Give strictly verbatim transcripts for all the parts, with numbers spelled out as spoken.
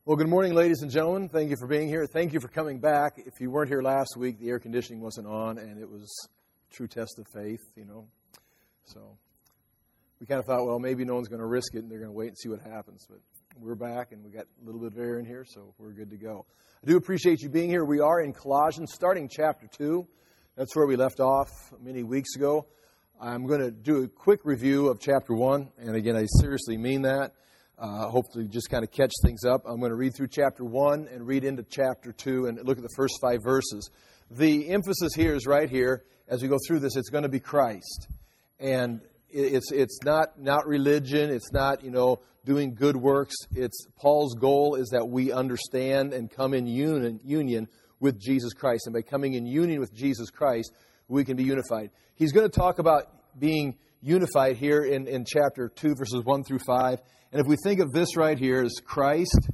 Well, good morning, ladies and gentlemen. Thank you for being here. Thank you for coming back. If you weren't here last week, the air conditioning wasn't on, and it was a true test of faith, you know. So we kind of thought, well, maybe no one's going to risk it, and they're going to wait and see what happens. But we're back, and we got a little bit of air in here, so we're good to go. I do appreciate you being here. We are in Colossians, starting chapter two. That's where we left off many weeks ago. I'm going to do a quick review of chapter one, and again, I seriously mean that. Uh, hopefully just kind of catch things up. I'm going to read through chapter one and read into chapter two and look at the first five verses. The emphasis here is right here. As we go through this, it's going to be Christ. And it's it's not, not religion. It's not, you know, doing good works. It's Paul's goal is that we understand and come in union, union with Jesus Christ. And by coming in union with Jesus Christ, we can be unified. He's going to talk about being unified here in, in chapter two, verses one through five. And if we think of this right here as Christ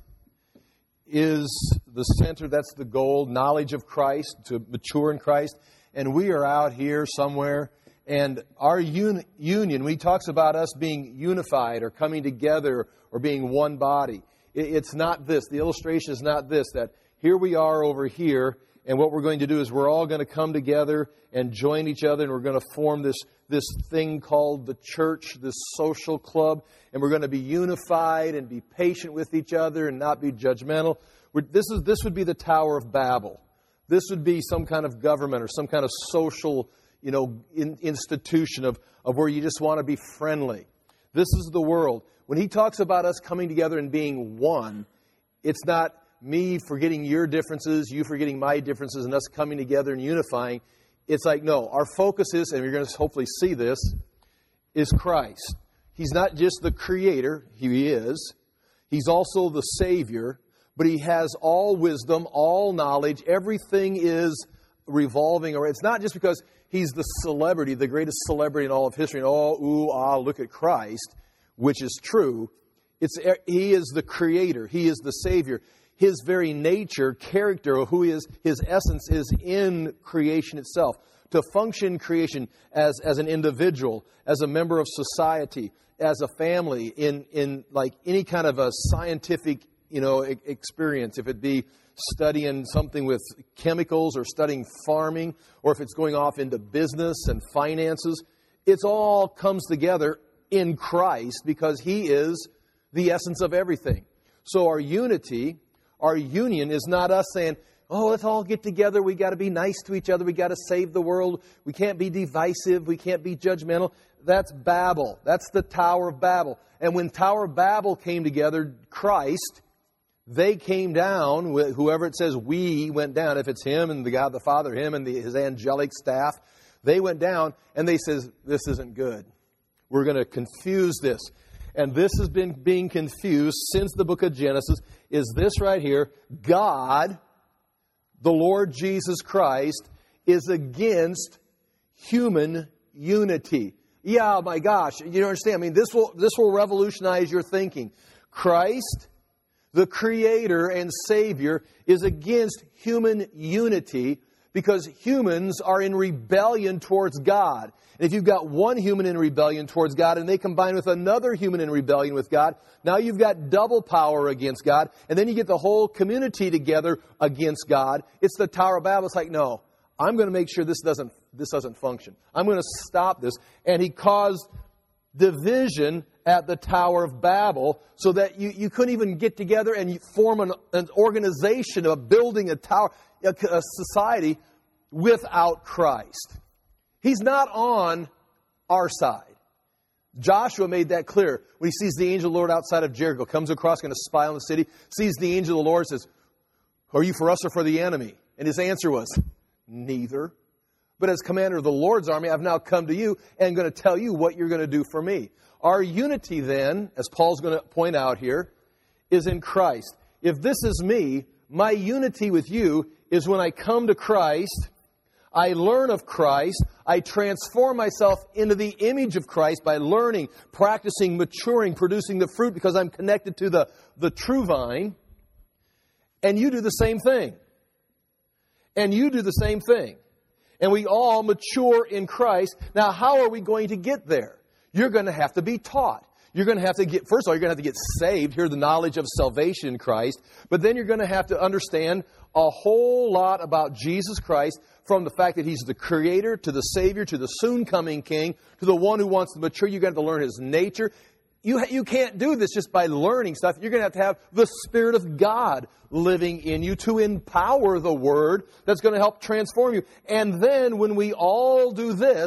is the center, that's the goal, knowledge of Christ, to mature in Christ. And we are out here somewhere, and our un- union, when he talks about us being unified or coming together or being one body, it, it's not this. The illustration is not this, that here we are over here, and what we're going to do is we're all going to come together and join each other, and we're going to form this, this thing called the church, this social club, and we're going to be unified and be patient with each other and not be judgmental. We're, this is this would be the Tower of Babel. This would be some kind of government or some kind of social, you know, in, institution of, of where you just want to be friendly. This is the world. When he talks about us coming together and being one, it's not me forgetting your differences, you forgetting my differences, and us coming together and unifying. It's like, no, our focus is, and you're going to hopefully see this, is Christ. He's not just the creator, he is. He's also the Savior, but he has all wisdom, all knowledge. Everything is revolving around. It's not just because he's the celebrity, the greatest celebrity in all of history, and oh, ooh, ah, look at Christ, which is true. It's he is the creator. He is the Savior. His very nature, character, who he is, his essence is in creation itself. To function in creation as, as an individual, as a member of society, as a family, in, in like any kind of a scientific, you know, e- experience, if it be studying something with chemicals or studying farming, or if it's going off into business and finances, it all comes together in Christ because he is the essence of everything. So our unity, our union is not us saying, oh, let's all get together. We got to be nice to each other. We got to save the world. We can't be divisive. We can't be judgmental. That's Babel. That's the Tower of Babel. And when Tower of Babel came together, Christ, they came down, whoever it says we went down, if it's him and the God the Father, him and the, his angelic staff, they went down and they says, this isn't good. We're going to confuse this. And this has been being confused since the book of Genesis, is this right here. God, the Lord Jesus Christ, is against human unity. Yeah, my gosh, you don't understand. I mean, this will this will revolutionize your thinking. Christ, the Creator and Savior, is against human unity because humans are in rebellion towards God. And if you've got one human in rebellion towards God and they combine with another human in rebellion with God, now you've got double power against God. And then you get the whole community together against God. It's the Tower of Babel. It's like, no, I'm going to make sure this doesn't this doesn't function. I'm going to stop this. And he caused division at the Tower of Babel so that you, you couldn't even get together and form an, an organization of building a tower, a, a society without Christ. He's not on our side. Joshua made that clear when he sees the angel of the Lord outside of Jericho, comes across, going to spy on the city, sees the angel of the Lord, says, are you for us or for the enemy? And his answer was, neither. But as commander of the Lord's army, I've now come to you and going to tell you what you're going to do for me. Our unity then, as Paul's going to point out here, is in Christ. If this is me, my unity with you is when I come to Christ, I learn of Christ, I transform myself into the image of Christ by learning, practicing, maturing, producing the fruit because I'm connected to the, the true vine. And you do the same thing. And you do the same thing. And we all mature in Christ. Now, how are we going to get there? You're going to have to be taught. You're going to have to get, first of all, you're going to have to get saved, hear the knowledge of salvation in Christ. But then you're going to have to understand a whole lot about Jesus Christ, from the fact that He's the Creator, to the Savior, to the soon-coming King, to the one who wants to mature. You're going to have to learn His nature. You, you can't do this just by learning stuff. You're going to have to have the Spirit of God living in you to empower the Word that's going to help transform you. And then when we all do this,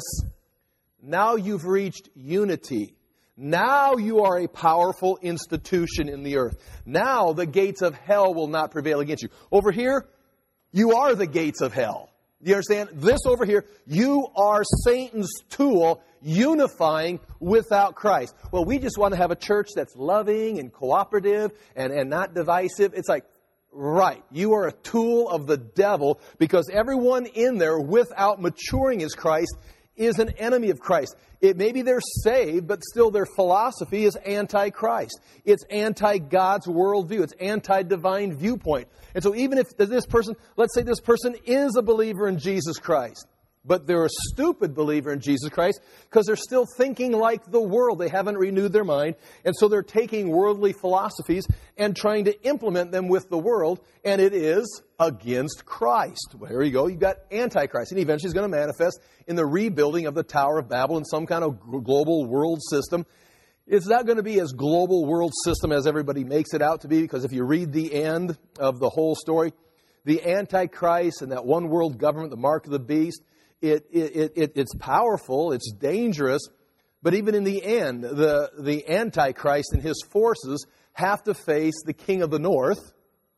now you've reached unity. Now you are a powerful institution in the earth. Now the gates of hell will not prevail against you. Over here, you are the gates of hell. You understand? This over here, you are Satan's tool unifying without Christ. Well, we just want to have a church that's loving and cooperative and, and not divisive. It's like, right, you are a tool of the devil, because everyone in there without maturing as Christ is an enemy of Christ. It maybe they're saved, but still their philosophy is anti-Christ. It's anti-God's worldview. It's anti-divine viewpoint. And so even if this person, let's say this person is a believer in Jesus Christ, but they're a stupid believer in Jesus Christ because they're still thinking like the world. They haven't renewed their mind. And so they're taking worldly philosophies and trying to implement them with the world. And it is against Christ. Well, here you go. You've got Antichrist. And eventually it's going to manifest in the rebuilding of the Tower of Babel in some kind of global world system. It's not going to be as global world system as everybody makes it out to be, because if you read the end of the whole story, the Antichrist and that one world government, the mark of the beast, It, it, it, it's powerful, it's dangerous, but even in the end, the, the Antichrist and his forces have to face the king of the north,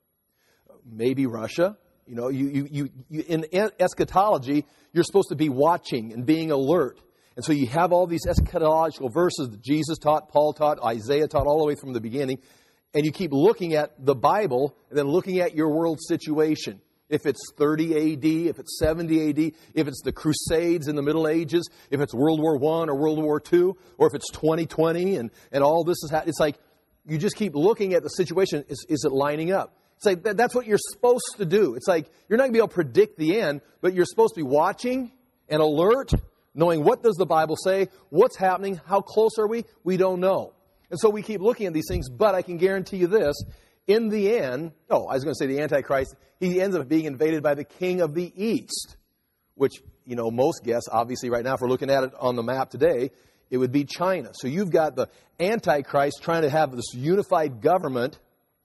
maybe Russia. You know, you, you, you, you, in eschatology, you're supposed to be watching and being alert. And so you have all these eschatological verses that Jesus taught, Paul taught, Isaiah taught all the way from the beginning, and you keep looking at the Bible and then looking at your world situation. If it's thirty A D, if it's seventy A D, if it's the Crusades in the Middle Ages, if it's World War One or World War Two, or if it's twenty twenty and, and all this is happening, it's like you just keep looking at the situation. Is, is it lining up? It's like that, that's what you're supposed to do. It's like you're not going to be able to predict the end, but you're supposed to be watching and alert, knowing what does the Bible say, what's happening, how close are we? We don't know. And so we keep looking at these things, but I can guarantee you this. In the end, oh, I was going to say the Antichrist, he ends up being invaded by the king of the East, which, you know, most guess, obviously right now, if we're looking at it on the map today, it would be China. So you've got the Antichrist trying to have this unified government,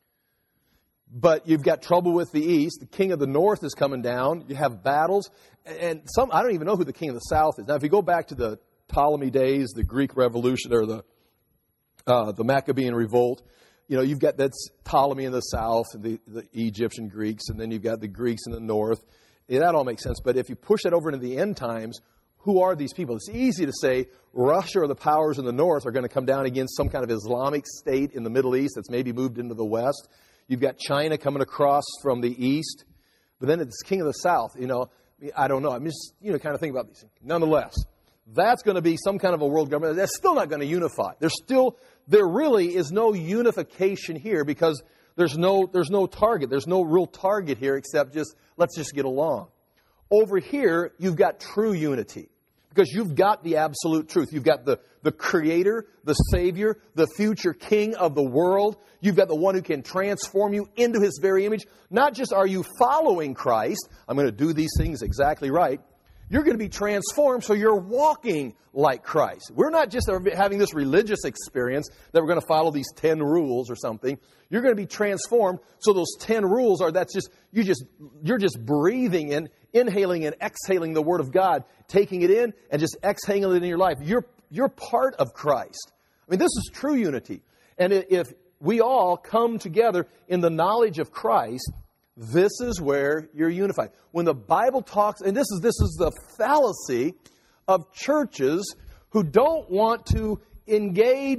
but you've got trouble with the East. The king of the North is coming down. You have battles. And some, I don't even know who the king of the South is. Now, if you go back to the Ptolemy days, the Greek Revolution, or the uh, the Maccabean Revolt, you know, you've got that's Ptolemy in the south, and the, the Egyptian Greeks, and then you've got the Greeks in the north. Yeah, that all makes sense. But if you push that over into the end times, who are these people? It's easy to say Russia or the powers in the north are going to come down against some kind of Islamic state in the Middle East that's maybe moved into the west. You've got China coming across from the east. But then it's king of the south. You know, I don't know. I'm just, you know, kind of think about these things. Nonetheless, that's going to be some kind of a world government. That's still not going to unify. There's still... There really is no unification here because there's no there's no target. There's no real target here except just, let's just get along. Over here, you've got true unity because you've got the absolute truth. You've got the, the Creator, the Savior, the future King of the world. You've got the one who can transform you into His very image. Not just are you following Christ, I'm going to do these things exactly right. You're going to be transformed so you're walking like Christ. We're not just having this religious experience that we're going to follow these ten rules or something. You're going to be transformed so those ten rules are, that's just, you just, you're just breathing and inhaling and exhaling the Word of God, taking it in and just exhaling it in your life. You're, you're part of Christ. I mean, this is true unity. And if we all come together in the knowledge of Christ, this is where you're unified. When the Bible talks, and this is this is the fallacy of churches who don't want to engage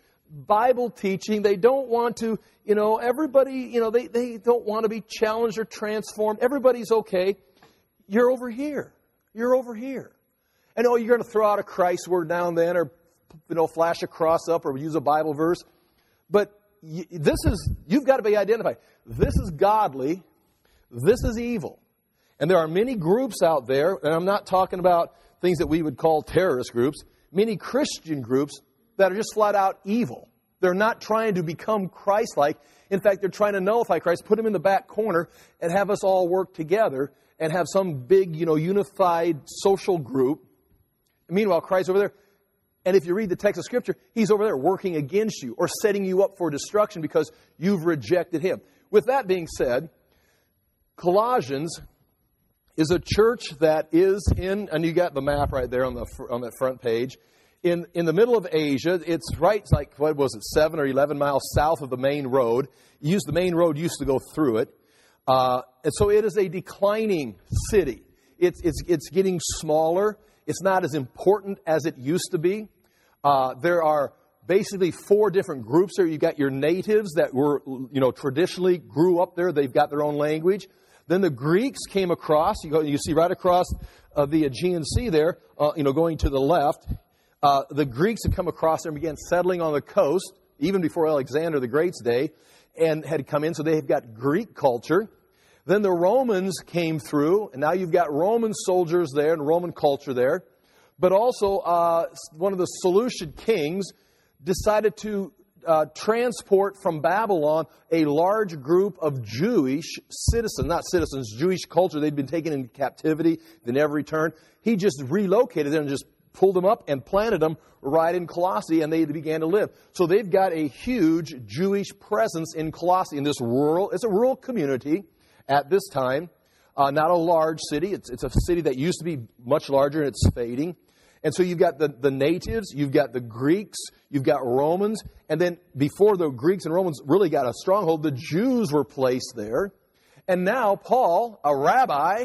Bible teaching. They don't want to, you know, everybody, you know, they, they don't want to be challenged or transformed. Everybody's okay. You're over here. You're over here. And oh, you're going to throw out a Christ word now and then, or, you know, flash a cross up or use a Bible verse. But this is, you've got to be identified. This is godly. This is evil. And there are many groups out there, and I'm not talking about things that we would call terrorist groups, many Christian groups that are just flat out evil. They're not trying to become Christ-like. In fact, they're trying to nullify Christ, put him in the back corner, and have us all work together and have some big, you know, unified social group. And meanwhile, Christ's over there. And if you read the text of Scripture, he's over there working against you or setting you up for destruction because you've rejected him. With that being said, Colossians is a church that is in, and you got the map right there on the on that front page, in in the middle of Asia. It's right, like, what was it, seven or eleven miles south of the main road. You used the main road used to go through it, uh, and so it is a declining city. It's it's it's getting smaller. It's not as important as it used to be. Uh, there are basically four different groups there. You've got your natives that were, you know, traditionally grew up there. They've got their own language. Then the Greeks came across. You go, you see right across uh, the Aegean Sea there, uh, you know, going to the left. Uh, the Greeks had come across there and began settling on the coast, even before Alexander the Great's day, and had come in. So they've got Greek culture. Then the Romans came through, and now you've got Roman soldiers there and Roman culture there. But also, uh, one of the Seleucid kings decided to uh, transport from Babylon a large group of Jewish citizens, not citizens, Jewish culture. They'd been taken into captivity, they never returned. He just relocated them and just pulled them up and planted them right in Colossae, and they began to live. So they've got a huge Jewish presence in Colossae, in this rural, it's a rural community at this time, uh, not a large city. It's, it's a city that used to be much larger, and it's fading. And so you've got the, the natives, you've got the Greeks, you've got Romans, and then before the Greeks and Romans really got a stronghold, the Jews were placed there. And now Paul, a rabbi,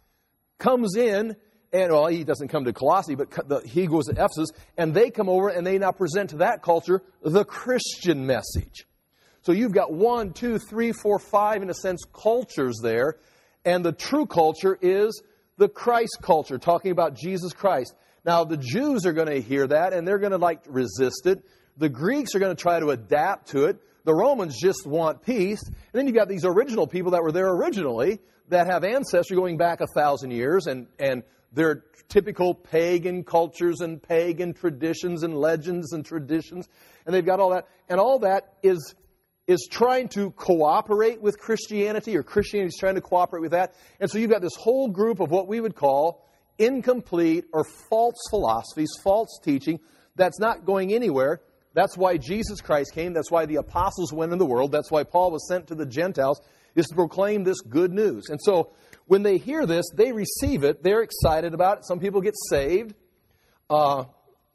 comes in, and well, he doesn't come to Colossae, but the, he goes to Ephesus, and they come over and they now present to that culture the Christian message. So you've got one, two, three, four, five, in a sense, cultures there. And the true culture is the Christ culture, talking about Jesus Christ. Now, the Jews are going to hear that, and they're going to, like, resist it. The Greeks are going to try to adapt to it. The Romans just want peace. And then you've got these original people that were there originally that have ancestry going back a thousand years, and, and they're typical pagan cultures and pagan traditions and legends and traditions. And they've got all that. And all that is, is trying to cooperate with Christianity, or Christianity is trying to cooperate with that. And so you've got this whole group of what we would call incomplete or false philosophies, false teaching that's not going anywhere. That's why Jesus Christ came. That's why the apostles went in the world. That's why Paul was sent to the Gentiles, is to proclaim this good news. And so when they hear this, they receive it. They're excited about it. Some people get saved. Uh,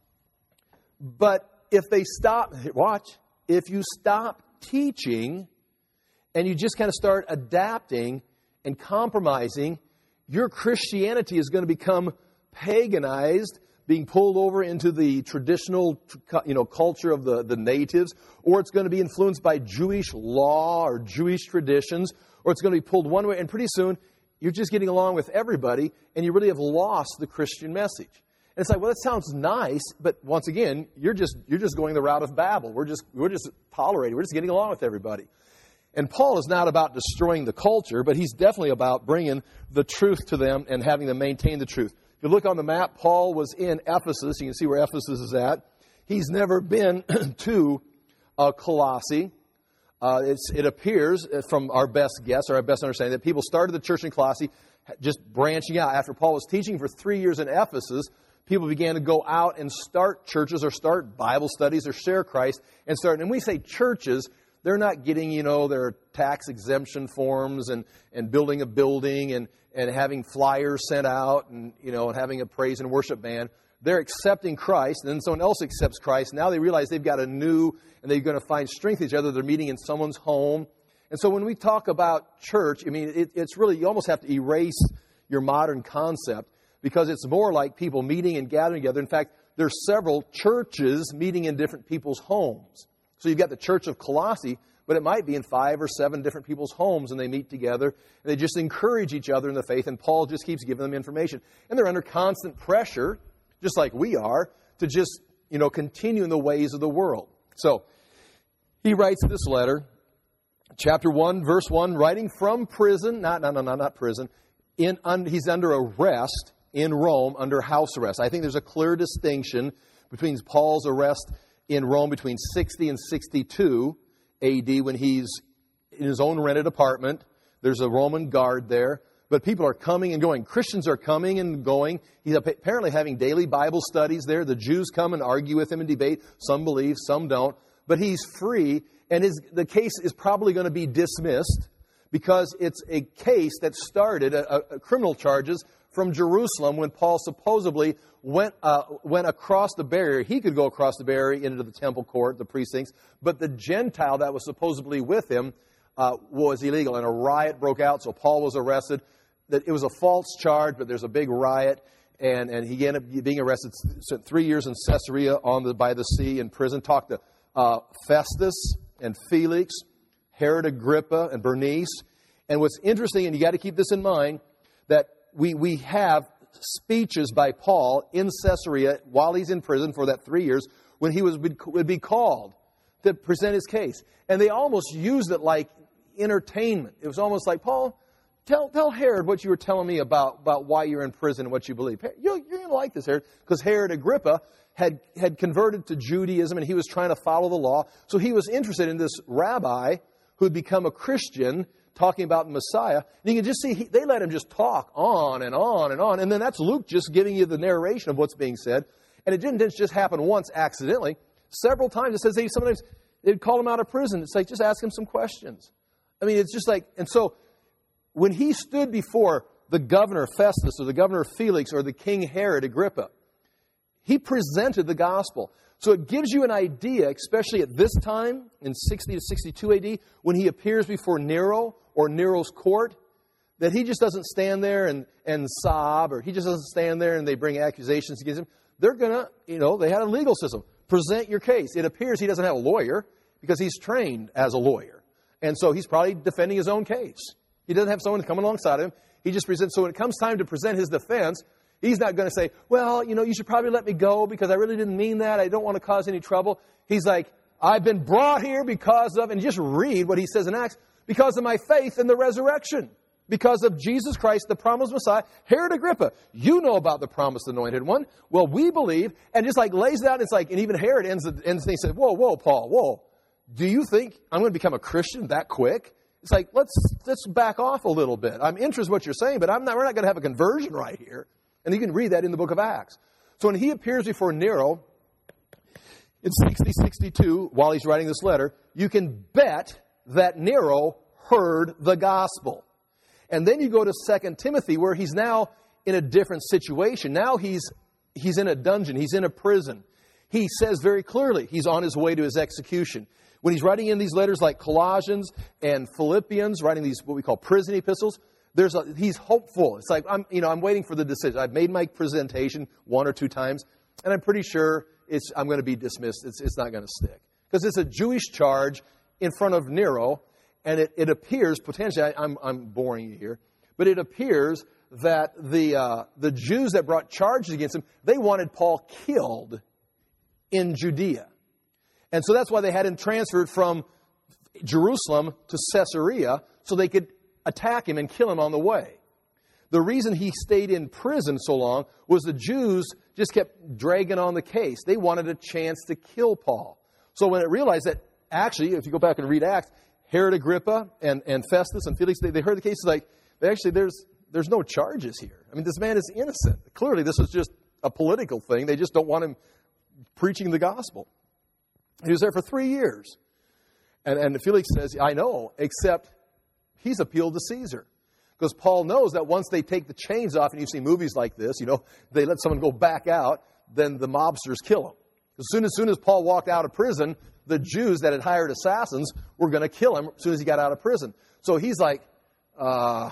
but if they stop, watch, if you stop teaching and you just kind of start adapting and compromising, your Christianity is going to become paganized, being pulled over into the traditional, you know, culture of the, the natives, or it's going to be influenced by Jewish law or Jewish traditions, or it's going to be pulled one way, and pretty soon you're just getting along with everybody, and you really have lost the Christian message. And it's like, well, that sounds nice, but once again, you're just you're just going the route of Babel. We're just we're just tolerating. We're just getting along with everybody. And Paul is not about destroying the culture, but he's definitely about bringing the truth to them and having them maintain the truth. If you look on the map, Paul was in Ephesus. You can see where Ephesus is at. He's never been to uh, Colossae. Uh, it's, it appears, from our best guess or our best understanding, that people started the church in Colossae just branching out. After Paul was teaching for three years in Ephesus, people began to go out and start churches or start Bible studies or share Christ and start. And when we say churches, they're not getting, you know, their tax exemption forms and, and building a building and, and having flyers sent out and, you know, and having a praise and worship band. They're accepting Christ, and then someone else accepts Christ. Now they realize they've got a new, and they're going to find strength in each other. They're meeting in someone's home. And so when we talk about church, I mean, it, it's really, you almost have to erase your modern concept, because it's more like people meeting and gathering together. In fact, there's several churches meeting in different people's homes. So you've got the Church of Colossae, but it might be in five or seven different people's homes, and they meet together, and they just encourage each other in the faith, and Paul just keeps giving them information. And they're under constant pressure, just like we are, to just, you know, continue in the ways of the world. So he writes this letter, chapter one, verse one, writing from prison, not, no, no, no, not prison, in, un, he's under arrest in Rome, under house arrest. I think there's a clear distinction between Paul's arrest in Rome between sixty and sixty-two A D when he's in his own rented apartment. There's a Roman guard there. But people are coming and going. Christians are coming and going. He's apparently having daily Bible studies there. The Jews come and argue with him and debate. Some believe, some don't. But he's free, and his, the case is probably going to be dismissed because it's a case that started, a, a criminal charges from Jerusalem when Paul supposedly went uh, went across the barrier. He could go across the barrier into the temple court, the precincts, but the Gentile that was supposedly with him uh, was illegal, and a riot broke out, so Paul was arrested. That it was a false charge, but there's a big riot, and, and he ended up being arrested. Spent three years in Caesarea on the by the sea in prison. Talked to uh, Festus and Felix, Herod Agrippa and Bernice. And what's interesting, and you got to keep this in mind, that we we have speeches by Paul in Caesarea while he's in prison for that three years when he was would be called to present his case, and they almost used it like entertainment. It was almost like, Paul, Tell, tell Herod what you were telling me about, about why you're in prison and what you believe. You're, you're going to like this, Herod, because Herod Agrippa had, had converted to Judaism and he was trying to follow the law. So he was interested in this rabbi who had become a Christian talking about the Messiah. And you can just see, he, they let him just talk on and on and on. And then that's Luke just giving you the narration of what's being said. And it didn't just happen once accidentally. Several times it says they sometimes they'd call him out of prison. It's like, just ask him some questions. I mean, it's just like, and so when he stood before the governor Festus or the governor Felix or the king Herod Agrippa, he presented the gospel. So it gives you an idea, especially at this time in sixty to sixty-two A D, when he appears before Nero or Nero's court, that he just doesn't stand there and, and sob, or he just doesn't stand there and they bring accusations against him. They're going to, you know, they had a legal system. Present your case. It appears he doesn't have a lawyer because he's trained as a lawyer. And so he's probably defending his own case. He doesn't have someone to come alongside him. He just presents. So when it comes time to present his defense, he's not going to say, well, you know, you should probably let me go because I really didn't mean that. I don't want to cause any trouble. He's like, I've been brought here because of, and just read what he says in Acts, because of my faith in the resurrection, because of Jesus Christ, the promised Messiah. Herod Agrippa, you know about the promised anointed one. Well, we believe, and just like lays it out, it's like, and even Herod ends the ends and he said, whoa, whoa, Paul, whoa. Do you think I'm going to become a Christian that quick? It's like, let's let's back off a little bit. I'm interested in what you're saying, but I'm not, we're not going to have a conversion right here. And you can read that in the book of Acts. So when he appears before Nero in sixty sixty-two, while he's writing this letter, you can bet that Nero heard the gospel. And then you go to Second Timothy, where he's now in a different situation. Now he's he's in a dungeon. He's in a prison. He says very clearly he's on his way to his execution. When he's writing in these letters like Colossians and Philippians, writing these what we call prison epistles, there's a, he's hopeful. It's like, I'm, you know, I'm waiting for the decision. I've made my presentation one or two times, and I'm pretty sure it's, I'm going to be dismissed. It's, it's not going to stick. Because it's a Jewish charge in front of Nero, and it, it appears, potentially, I, I'm, I'm boring you here, but it appears that the, uh, the Jews that brought charges against him, they wanted Paul killed in Judea. And so that's why they had him transferred from Jerusalem to Caesarea so they could attack him and kill him on the way. The reason he stayed in prison so long was the Jews just kept dragging on the case. They wanted a chance to kill Paul. So when it realized that actually, if you go back and read Acts, Herod Agrippa and, and Festus and Felix, they, they heard the case like, actually, there's there's no charges here. I mean, this man is innocent. Clearly, this was just a political thing. They just don't want him preaching the gospel. He was there for three years. And, and Felix says, I know, except he's appealed to Caesar. Because Paul knows that once they take the chains off, and you see movies like this, you know, they let someone go back out, then the mobsters kill him. As soon as soon as Paul walked out of prison, the Jews that had hired assassins were going to kill him as soon as he got out of prison. So he's like, uh,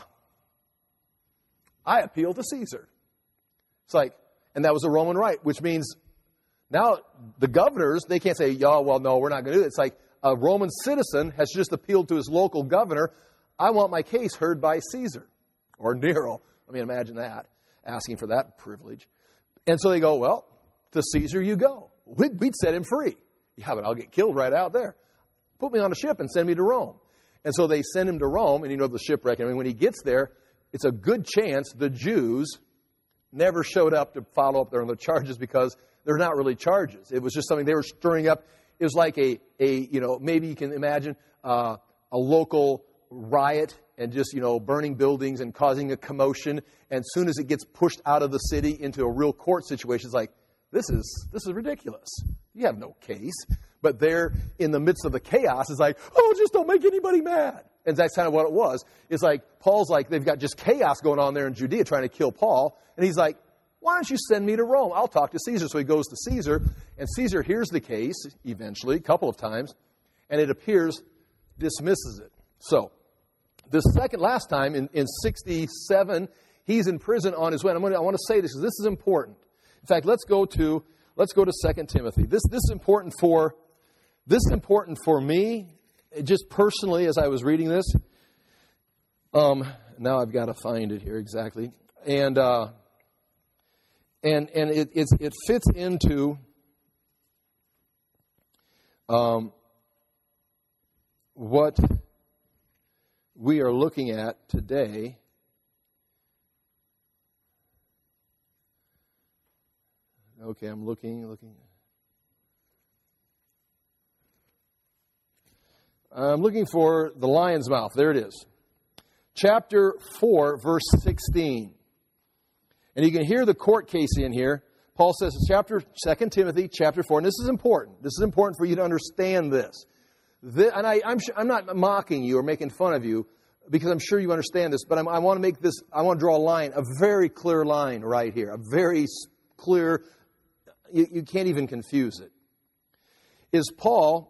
I appeal to Caesar. It's like, and that was a Roman right, which means now the governors, they can't say, oh, well, no, we're not going to do it. It's like a Roman citizen has just appealed to his local governor. I want my case heard by Caesar or Nero. I mean, imagine that, asking for that privilege. And so they go, well, to Caesar you go. We'd, we'd set him free. Yeah, but I'll get killed right out there. Put me on a ship and send me to Rome. And so they send him to Rome, and you know the shipwreck. I mean, when he gets there, it's a good chance the Jews never showed up to follow up there on the charges because they're not really charges. It was just something they were stirring up. It was like a, a you know, maybe you can imagine uh, a local riot and just, you know, burning buildings and causing a commotion. And as soon as it gets pushed out of the city into a real court situation, it's like, this is this is ridiculous. You have no case. But there in the midst of the chaos, it's like, oh, just don't make anybody mad. And that's kind of what it was. It's like, Paul's like, they've got just chaos going on there in Judea trying to kill Paul. And he's like, why don't you send me to Rome? I'll talk to Caesar. So he goes to Caesar, and Caesar hears the case eventually, a couple of times, and it appears dismisses it. So the second, last time in, in sixty-seven, he's in prison on his way. And I'm gonna, I want to say this because this is important. In fact, let's go to let's go to Second Timothy. This this is important for this is important for me, just personally as I was reading this. Um, now I've got to find it here exactly, and uh, and and it it's, it fits into um, what we are looking at today. Okay, I'm looking, looking. I'm looking for the lion's mouth. There it is. Chapter four, verse sixteen. And you can hear the court case in here. Paul says, chapter Second Timothy, chapter four. And this is important. This is important for you to understand this. this and I, I'm, I'm not mocking you or making fun of you, because I'm sure you understand this. But I'm, I want to make this, I want to draw a line, a very clear line right here. A very clear, you, you can't even confuse it. Is Paul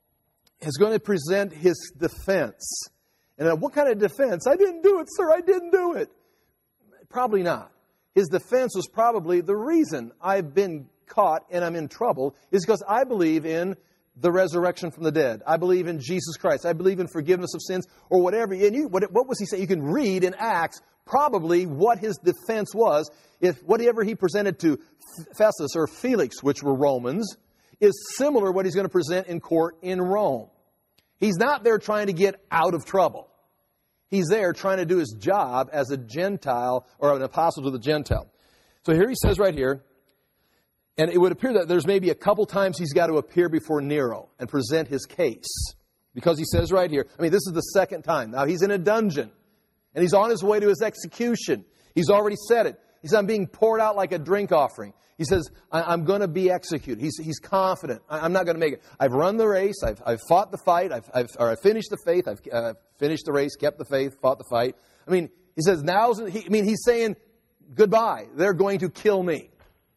is going to present his defense. And what kind of defense? I didn't do it, sir. I didn't do it. Probably not. His defense was probably the reason I've been caught and I'm in trouble is because I believe in the resurrection from the dead. I believe in Jesus Christ. I believe in forgiveness of sins or whatever. And you, what, what was he saying? You can read in Acts probably what his defense was. If whatever he presented to Festus or Felix, which were Romans, is similar to what he's going to present in court in Rome. He's not there trying to get out of trouble. He's there trying to do his job as a Gentile or an apostle to the Gentile. So here he says right here, and it would appear that there's maybe a couple times he's got to appear before Nero and present his case. Because he says right here, I mean, this is the second time. Now he's in a dungeon and he's on his way to his execution. He's already said it. He said, I'm being poured out like a drink offering. He says, I'm going to be executed. He's, he's confident. I'm not going to make it. I've run the race. I've, I've fought the fight. I've, I've, or I've finished the faith. I've uh, finished the race, kept the faith, fought the fight. I mean, he says, now's, he, I mean, he's saying goodbye. They're going to kill me.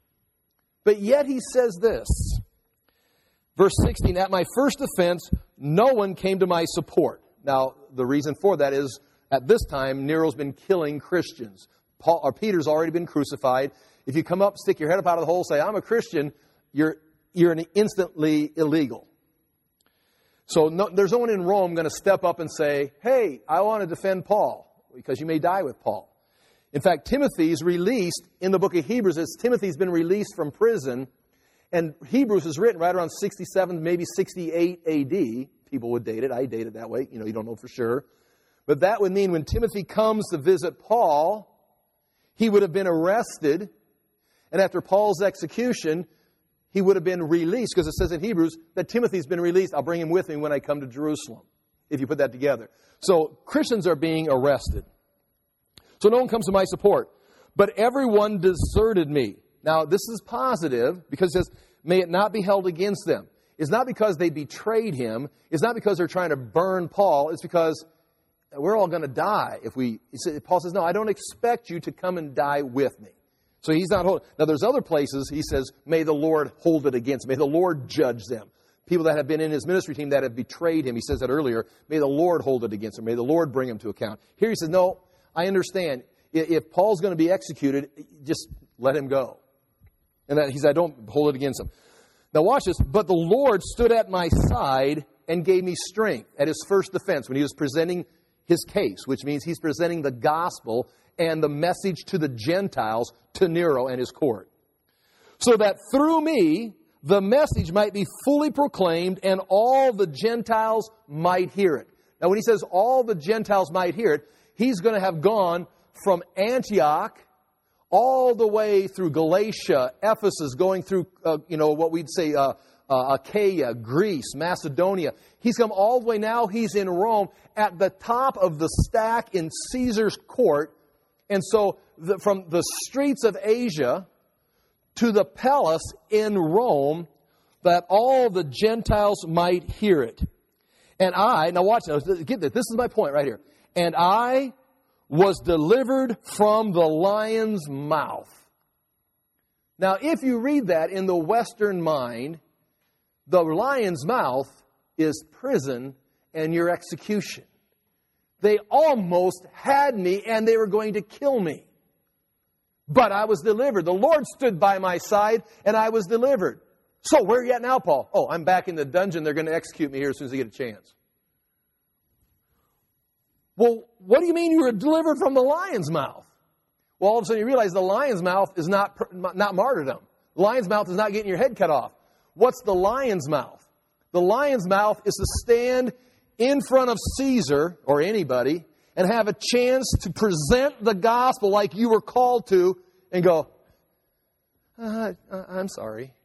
But yet he says this. Verse sixteen, at my first offense, no one came to my support. Now, the reason for that is, at this time, Nero's been killing Christians. Paul, or Peter's already been crucified. If you come up, stick your head up out of the hole, say, I'm a Christian, you're you're an instantly illegal. So no, there's no one in Rome going to step up and say, hey, I want to defend Paul, because you may die with Paul. In fact, Timothy's released in the book of Hebrews, as Timothy's been released from prison, and Hebrews is written right around sixty-seven, maybe sixty-eight A D. People would date it. I date it that way. You know, you don't know for sure. But that would mean when Timothy comes to visit Paul, he would have been arrested. And after Paul's execution, he would have been released, because it says in Hebrews that Timothy's been released. I'll bring him with me when I come to Jerusalem, if you put that together. So Christians are being arrested. So no one comes to my support. But everyone deserted me. Now, this is positive, because it says, may it not be held against them. It's not because they betrayed him. It's not because they're trying to burn Paul. It's because we're all going to die. If we, Paul says, no, I don't expect you to come and die with me. So he's not holding. Now, there's other places he says, may the Lord hold it against. May the Lord judge them. People that have been in his ministry team that have betrayed him, he says that earlier, may the Lord hold it against them. May the Lord bring them to account. Here he says, no, I understand. If Paul's going to be executed, just let him go. And that he said, I don't hold it against him. Now watch this. But the Lord stood at my side and gave me strength at his first defense when he was presenting his case, which means he's presenting the gospel and the message to the Gentiles, to Nero and his court. So that through me, the message might be fully proclaimed and all the Gentiles might hear it. Now when he says all the Gentiles might hear it, he's going to have gone from Antioch all the way through Galatia, Ephesus, going through, uh, you know, what we'd say, uh, uh, Achaia, Greece, Macedonia. He's come all the way now. He's in Rome at the top of the stack in Caesar's court. And so the, from the streets of Asia to the palace in Rome, that all the Gentiles might hear it. And I, now watch this, get this, this is my point right here. And I was delivered from the lion's mouth. Now, if you read that in the Western mind, the lion's mouth is prison and your execution. They almost had me and they were going to kill me. But I was delivered. The Lord stood by my side and I was delivered. So where are you at now, Paul? Oh, I'm back in the dungeon. They're going to execute me here as soon as they get a chance. Well, what do you mean you were delivered from the lion's mouth? Well, all of a sudden you realize the lion's mouth is not, not martyrdom. The lion's mouth is not getting your head cut off. What's the lion's mouth? The lion's mouth is to stand in front of Caesar or anybody and have a chance to present the gospel like you were called to and go, uh, I'm sorry.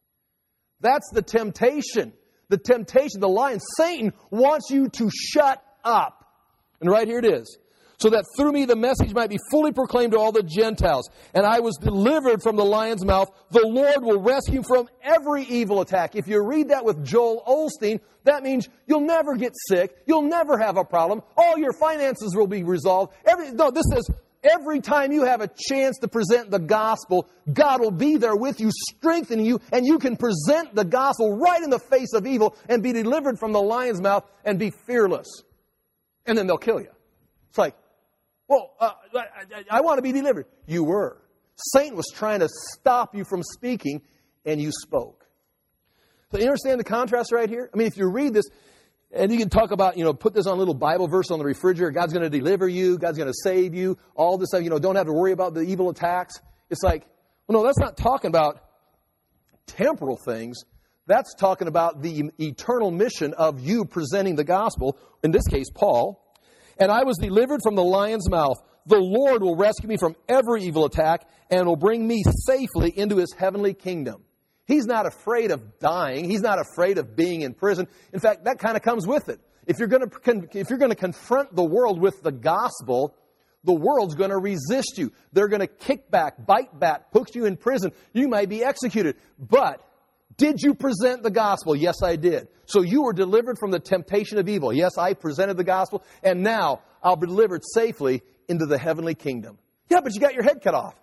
That's the temptation. The temptation, the lion, Satan wants you to shut up. And right here it is. So that through me the message might be fully proclaimed to all the Gentiles. And I was delivered from the lion's mouth. The Lord will rescue from every evil attack. If you read that with Joel Osteen, that means you'll never get sick. You'll never have a problem. All your finances will be resolved. Every, no, this says every time you have a chance to present the gospel, God will be there with you, strengthening you, and you can present the gospel right in the face of evil and be delivered from the lion's mouth and be fearless. And then they'll kill you. It's like, well, uh, I, I, I want to be delivered. You were. Satan was trying to stop you from speaking, and you spoke. So you understand the contrast right here? I mean, if you read this, and you can talk about, you know, put this on a little Bible verse on the refrigerator. God's going to deliver you. God's going to save you. All this stuff, you know, don't have to worry about the evil attacks. It's like, well, no, that's not talking about temporal things. That's talking about the eternal mission of you presenting the gospel, in this case, Paul. And I was delivered from the lion's mouth. The Lord will rescue me from every evil attack and will bring me safely into His heavenly kingdom. He's not afraid of dying. He's not afraid of being in prison. In fact, that kind of comes with it. If you're going to, if you're going to confront the world with the gospel, the world's going to resist you. They're going to kick back, bite back, put you in prison. You might be executed. But did you present the gospel? Yes, I did. So you were delivered from the temptation of evil. Yes, I presented the gospel. And now I'll be delivered safely into the heavenly kingdom. Yeah, but you got your head cut off.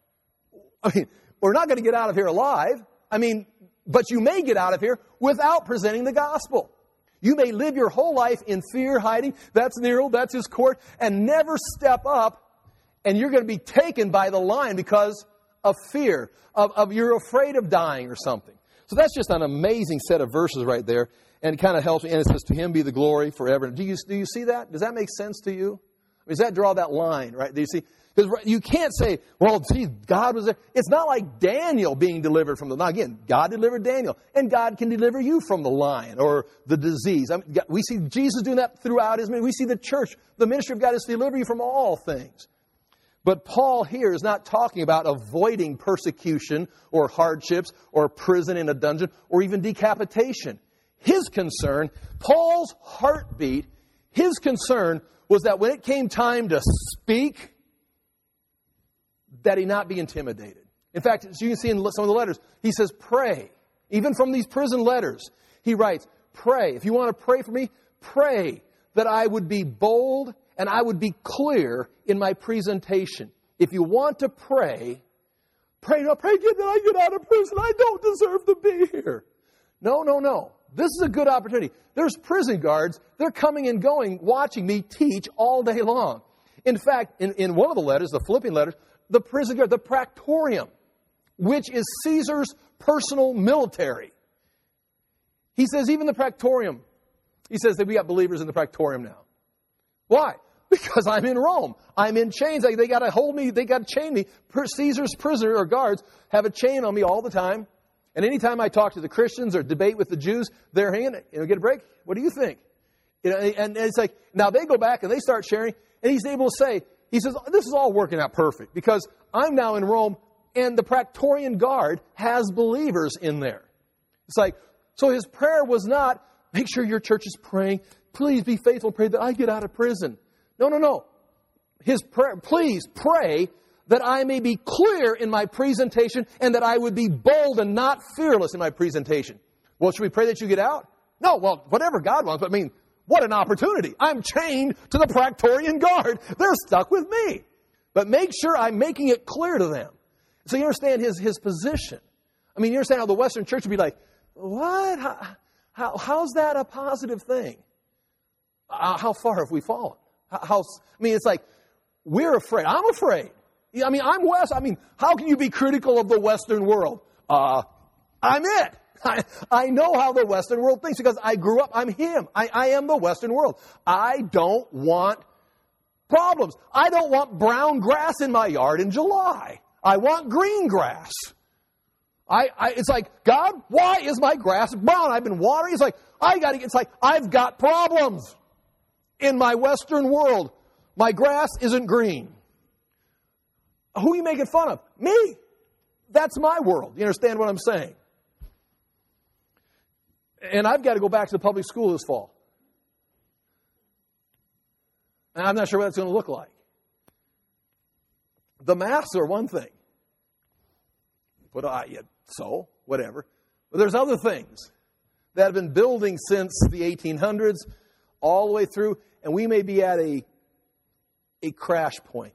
I mean, we're not going to get out of here alive. I mean, but you may get out of here without presenting the gospel. You may live your whole life in fear, hiding. That's Nero, that's his court. And never step up. And you're going to be taken by the lion because of fear. Of, of you're afraid of dying or something. So that's just an amazing set of verses right there. And it kind of helps me. And it says, to Him be the glory forever. Do you, do you see that? Does that make sense to you? Does that draw that line, right? Do you see? Because you can't say, well, see, God was there. It's not like Daniel being delivered from the lion. Again, God delivered Daniel. And God can deliver you from the lion or the disease. I mean, we see Jesus doing that throughout His ministry. We see the church, the ministry of God is to deliver you from all things. But Paul here is not talking about avoiding persecution or hardships or prison in a dungeon or even decapitation. His concern, Paul's heartbeat, his concern was that when it came time to speak, that he not be intimidated. In fact, as you can see in some of the letters, he says, pray. Even from these prison letters, he writes, pray. If you want to pray for me, pray that I would be bold and I would be clear in my presentation. If you want to pray, pray, no, pray that I get out of prison. I don't deserve to be here. No, no, no. This is a good opportunity. There's prison guards. They're coming and going, watching me teach all day long. In fact, in, in one of the letters, the Philippian letters, the prison guard, the Praetorium, which is Caesar's personal military. He says, even the Praetorium, he says that we got believers in the Praetorium now. Why? Because I'm in Rome. I'm in chains. They, they got to hold me. They got to chain me. Caesar's prisoner or guards have a chain on me all the time. And anytime I talk to the Christians or debate with the Jews, they're hanging. You know, get a break? What do you think? You know, and, and it's like, now they go back and they start sharing. And he's able to say, he says, this is all working out perfect because I'm now in Rome and the Praetorian Guard has believers in there. It's like, so his prayer was not, make sure your church is praying. Please be faithful and pray that I get out of prison. No, no, no. His prayer, please pray that I may be clear in my presentation and that I would be bold and not fearless in my presentation. Well, should we pray that you get out? No, well, whatever God wants, but I mean, what an opportunity. I'm chained to the Praetorian Guard. They're stuck with me. But make sure I'm making it clear to them. So you understand his, his position. I mean, you understand how the Western church would be like, what? How, how, how's that a positive thing? Uh, how far have we fallen? How, how, I mean, it's like, we're afraid. I'm afraid. I mean, I'm West. I mean, how can you be critical of the Western world? Uh, I'm it. I, I know how the Western world thinks because I grew up. I'm him. I, I am the Western world. I don't want problems. I don't want brown grass in my yard in July. I want green grass. I, I it's like, God, why is my grass brown? I've been watering. It's like, I got to it's like, I've got problems in my Western world. My grass isn't green. Who are you making fun of? Me. That's my world. You understand what I'm saying? And I've got to go back to the public school this fall. And I'm not sure what that's going to look like. The maths are one thing. But I, yeah, so, whatever. But there's other things that have been building since the eighteen hundreds all the way through. And we may be at a, a crash point.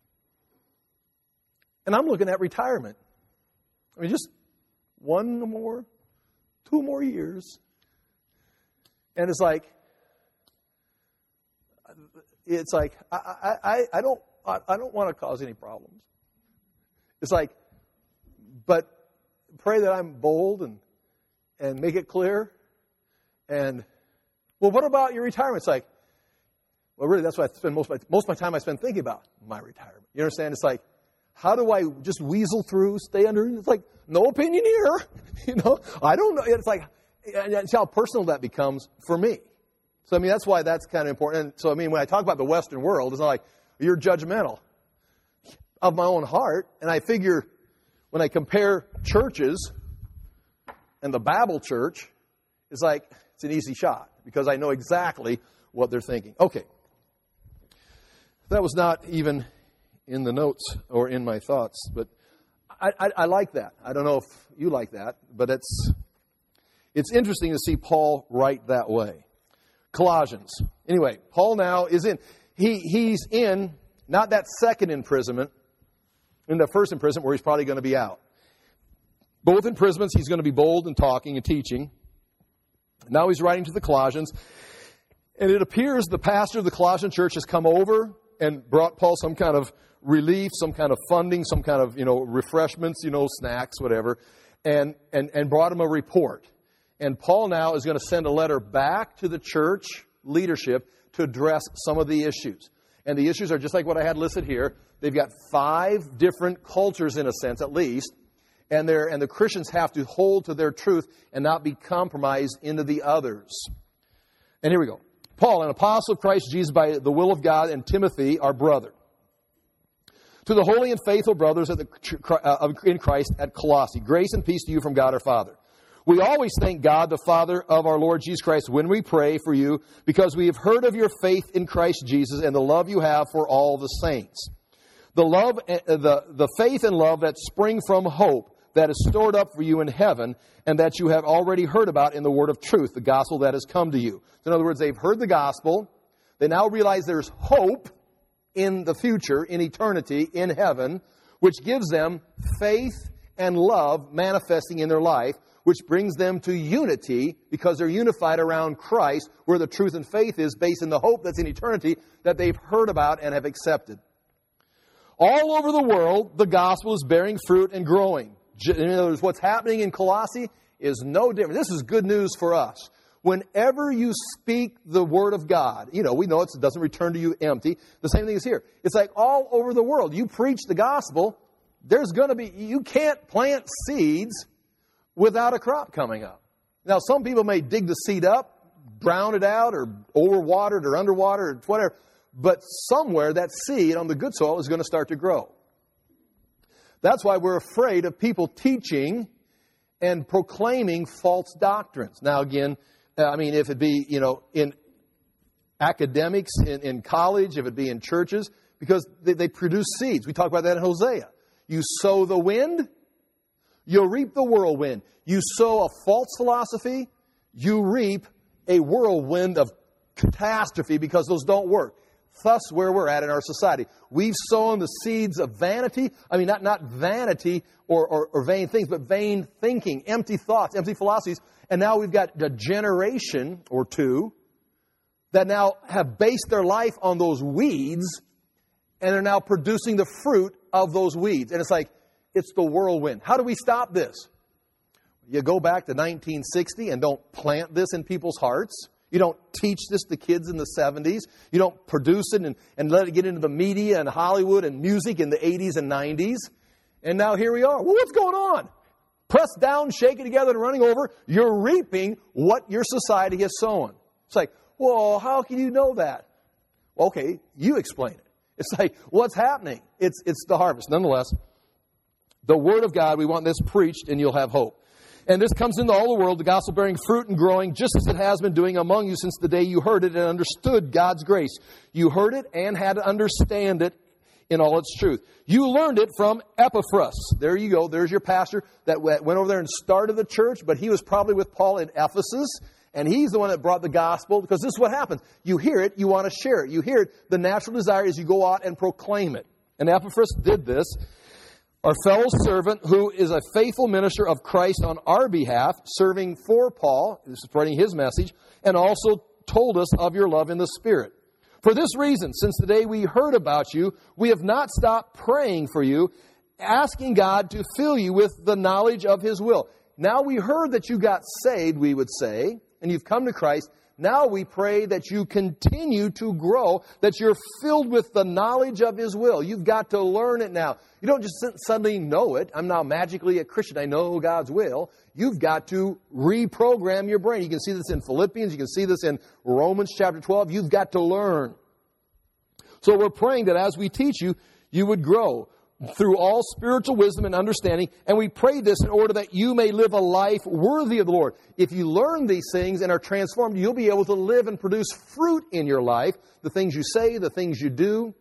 And I'm looking at retirement. I mean, just one more, two more years. And it's like, it's like, I, I, I don't, I don't want to cause any problems. It's like, but pray that I'm bold and, and make it clear. And, well, what about your retirement? It's like, well, really, that's what I spend most of my, most of my time I spend thinking about, my retirement. You understand? It's like, how do I just weasel through, stay under? It's like, no opinion here. You know, I don't know. It's like, and see how personal that becomes for me. So, I mean, that's why that's kind of important. And so, I mean, when I talk about the Western world, it's not like you're judgmental of my own heart. And I figure when I compare churches and the Babel church, it's like, it's an easy shot because I know exactly what they're thinking. Okay. That was not even in the notes or in my thoughts, but I, I, I like that. I don't know if you like that, but it's it's interesting to see Paul write that way. Colossians. Anyway, Paul now is in, he he's in, not that second imprisonment, in the first imprisonment where he's probably going to be out. Both imprisonments, he's going to be bold and talking and teaching. Now he's writing to the Colossians, and it appears the pastor of the Colossian church has come over and brought Paul some kind of relief, some kind of funding, some kind of, you know, refreshments, you know, snacks, whatever, and, and, and brought him a report. And Paul now is going to send a letter back to the church leadership to address some of the issues. And the issues are just like what I had listed here. They've got five different cultures in a sense, at least. And they're, and the Christians have to hold to their truth and not be compromised into the others. And here we go. Paul, an apostle of Christ Jesus by the will of God, and Timothy, our brother. To the holy and faithful brothers at the, uh, in Christ at Colossae, grace and peace to you from God our Father. We always thank God, the Father of our Lord Jesus Christ, when we pray for you, because we have heard of your faith in Christ Jesus and the love you have for all the saints. The love, uh, the, the faith and love that spring from hope that is stored up for you in heaven, and that you have already heard about in the word of truth, the gospel that has come to you. So in other words, they've heard the gospel. They now realize there's hope in the future, in eternity, in heaven, which gives them faith and love manifesting in their life, which brings them to unity because they're unified around Christ, where the truth and faith is based in the hope that's in eternity that they've heard about and have accepted. All over the world, the gospel is bearing fruit and growing. In other words, what's happening in Colossae is no different. This is good news for us. Whenever you speak the word of God, you know, we know it doesn't return to you empty. The same thing is here. It's like all over the world. You preach the gospel, there's going to be, you can't plant seeds without a crop coming up. Now, some people may dig the seed up, drown it out, or overwater it, or underwater, or whatever. but somewhere that seed on the good soil is going to start to grow. That's why we're afraid of people teaching and proclaiming false doctrines. Now, again, I mean, if it be, you know, in academics, in, in college, if it be in churches, because they, they produce seeds. We talk about that in Hosea. You sow the wind, you'll reap the whirlwind. You sow a false philosophy, you reap a whirlwind of catastrophe because those don't work. Thus, where we're at in our society. We've sown the seeds of vanity. I mean, not, not vanity or, or, or vain things, but vain thinking, empty thoughts, empty philosophies. And now we've got a generation or two that now have based their life on those weeds and are now producing the fruit of those weeds. And it's like, it's the whirlwind. How do we stop this? You go back to nineteen sixty and don't plant this in people's hearts. You don't teach this to kids in the seventies. You don't produce it and, and let it get into the media and Hollywood and music in the eighties and nineties. And now here we are. Well, what's going on? Pressed down, shaken together, and running over. You're reaping what your society has sown. It's like, well, how can you know that? Well, okay, you explain it. It's like, what's happening? It's, it's the harvest. Nonetheless, the Word of God, we want this preached and you'll have hope. And this comes into all the world, the gospel bearing fruit and growing, just as it has been doing among you since the day you heard it and understood God's grace. You heard it and had to understand it in all its truth. You learned it from Epaphras. There you go. There's your pastor that went over there and started the church, but he was probably with Paul in Ephesus. And he's the one that brought the gospel, because this is what happens. You hear it, you want to share it. You hear it, the natural desire is you go out and proclaim it. And Epaphras did this. Our fellow servant, who is a faithful minister of Christ on our behalf, serving for Paul, spreading his message, and also told us of your love in the Spirit. For this reason, since the day we heard about you, we have not stopped praying for you, asking God to fill you with the knowledge of His will. Now we heard that you got saved, we would say, and you've come to Christ. Now we pray that you continue to grow, that you're filled with the knowledge of His will. You've got to learn it now. You don't just suddenly know it. I'm now magically a Christian. I know God's will. You've got to reprogram your brain. You can see this in Philippians. You can see this in Romans chapter twelve. You've got to learn. So we're praying that as we teach you, you would grow through all spiritual wisdom and understanding. And we pray this in order that you may live a life worthy of the Lord. If you learn these things and are transformed, you'll be able to live and produce fruit in your life. The things you say, the things you do.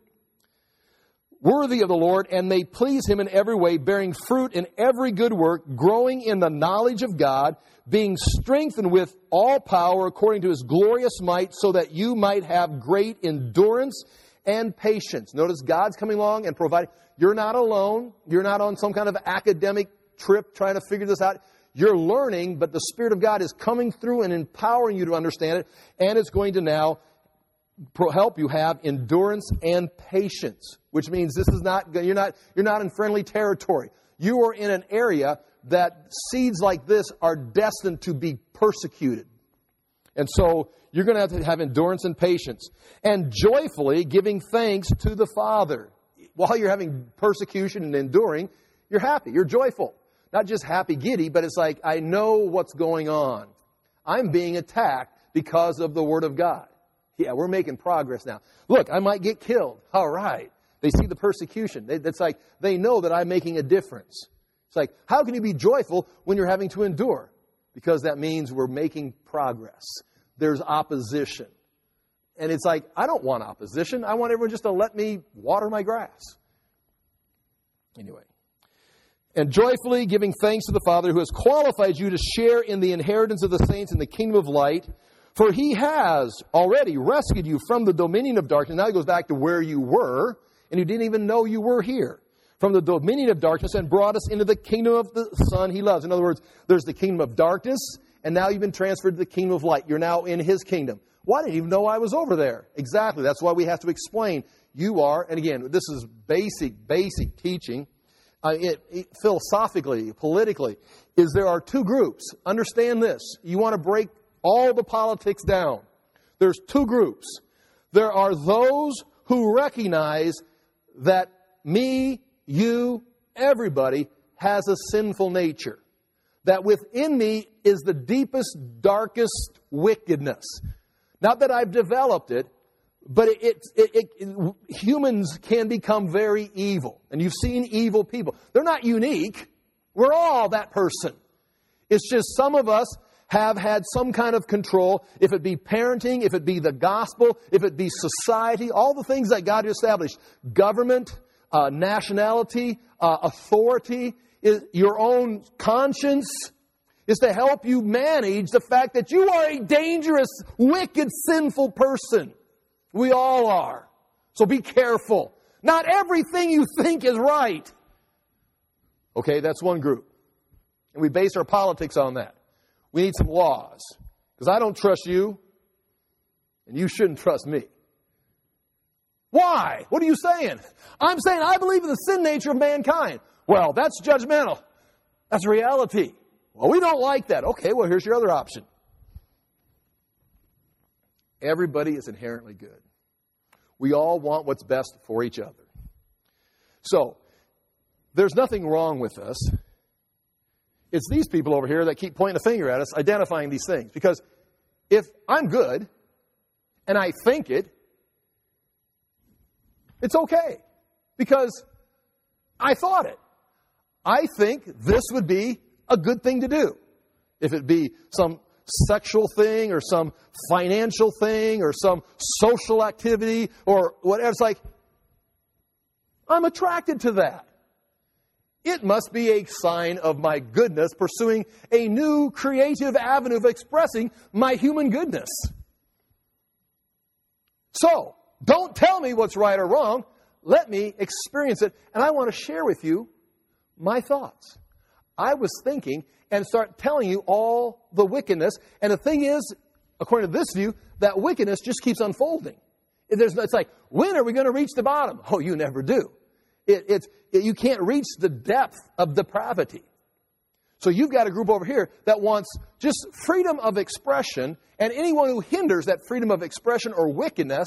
Worthy of the Lord, and may please Him in every way, bearing fruit in every good work, growing in the knowledge of God, being strengthened with all power according to His glorious might, so that you might have great endurance and patience. Notice God's coming along and providing. You're not alone. You're not on some kind of academic trip trying to figure this out. You're learning, but the Spirit of God is coming through and empowering you to understand it, and it's going to now help you have endurance and patience, which means this is not you're not you're not in friendly territory. You are in an area that seeds like this are destined to be persecuted. And so you're going to have to have endurance and patience, and joyfully giving thanks to the Father. While you're having persecution and enduring, you're happy, you're joyful. Not just happy giddy, but it's like, I know what's going on. I'm being attacked because of the Word of God. Yeah, we're making progress now. Look, I might get killed. All right. They see the persecution. It's like they know that I'm making a difference. It's like, how can you be joyful when you're having to endure? Because that means we're making progress. There's opposition. And it's like, I don't want opposition. I want everyone just to let me water my grass. Anyway. And joyfully giving thanks to the Father who has qualified you to share in the inheritance of the saints in the kingdom of light. For He has already rescued you from the dominion of darkness. Now He goes back to where you were, and you didn't even know you were here. From the dominion of darkness, and brought us into the kingdom of the Son He loves. In other words, there's the kingdom of darkness, and now you've been transferred to the kingdom of light. You're now in His kingdom. Well, I didn't even know I was over there. Exactly. That's why we have to explain. You are, and again, this is basic, basic teaching. Uh, it, it, philosophically, politically, is there are two groups. Understand this. You want to break all the politics down. There's two groups. There are those who recognize that me, you, everybody has a sinful nature. That within me is the deepest, darkest wickedness. Not that I've developed it, But it, it, it, it, humans can become very evil. And you've seen evil people. They're not unique. We're all that person. It's just some of us have had some kind of control. If it be parenting, if it be the gospel, if it be society, all the things that God established. Government, uh, nationality, uh, authority, is your own conscience is to help you manage the fact that you are a dangerous, wicked, sinful person. We all are. So be careful. Not everything you think is right. Okay, that's one group. And we base our politics on that. We need some laws. Because I don't trust you, and you shouldn't trust me. Why? What are you saying? I'm saying I believe in the sin nature of mankind. Well, that's judgmental. That's reality. Well, we don't like that. Okay, well, here's your other option. Everybody is inherently good. We all want what's best for each other. So, there's nothing wrong with us. It's these people over here that keep pointing a finger at us, identifying these things. Because if I'm good, and I think it, it's okay. Because I thought it. I think this would be a good thing to do. If it be some sexual thing or some financial thing or some social activity or whatever. It's like, I'm attracted to that. It must be a sign of my goodness, pursuing a new creative avenue of expressing my human goodness. So, don't tell me what's right or wrong. Let me experience it. And I want to share with you my thoughts. I was thinking and start telling you all the wickedness. And the thing is, according to this view, that wickedness just keeps unfolding. There's, it's like, when are we going to reach the bottom? Oh, you never do. It, it's, it, you can't reach the depth of depravity. So you've got a group over here that wants just freedom of expression, and anyone who hinders that freedom of expression or wickedness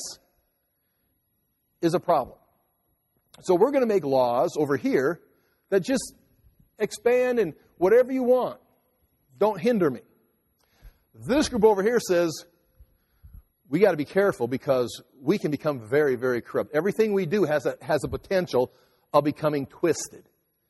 is a problem. So we're going to make laws over here that just expand and whatever you want. Don't hinder me. This group over here says, we got to be careful because we can become very, very corrupt. Everything we do has a, has a potential of becoming twisted.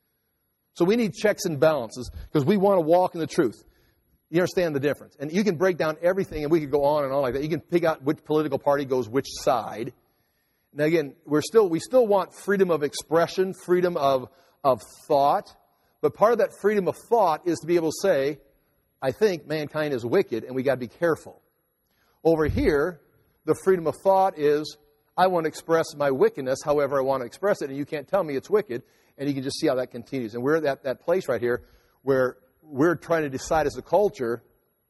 So we need checks and balances because we want to walk in the truth. You understand the difference. And you can break down everything, and we could go on and on like that. You can pick out which political party goes which side. Now again, we're still we still want freedom of expression, freedom of, of thought. But part of that freedom of thought is to be able to say, I think mankind is wicked and we got to be careful. Over here, the freedom of thought is, I want to express my wickedness however I want to express it, and you can't tell me it's wicked, and you can just see how that continues. And we're at that, that place right here where we're trying to decide as a culture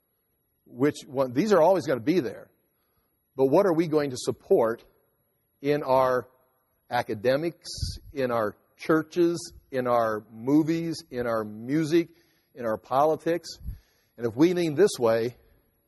which one. These are always going to be there. But what are we going to support in our academics, in our churches, in our movies, in our music, in our politics? And if we lean this way,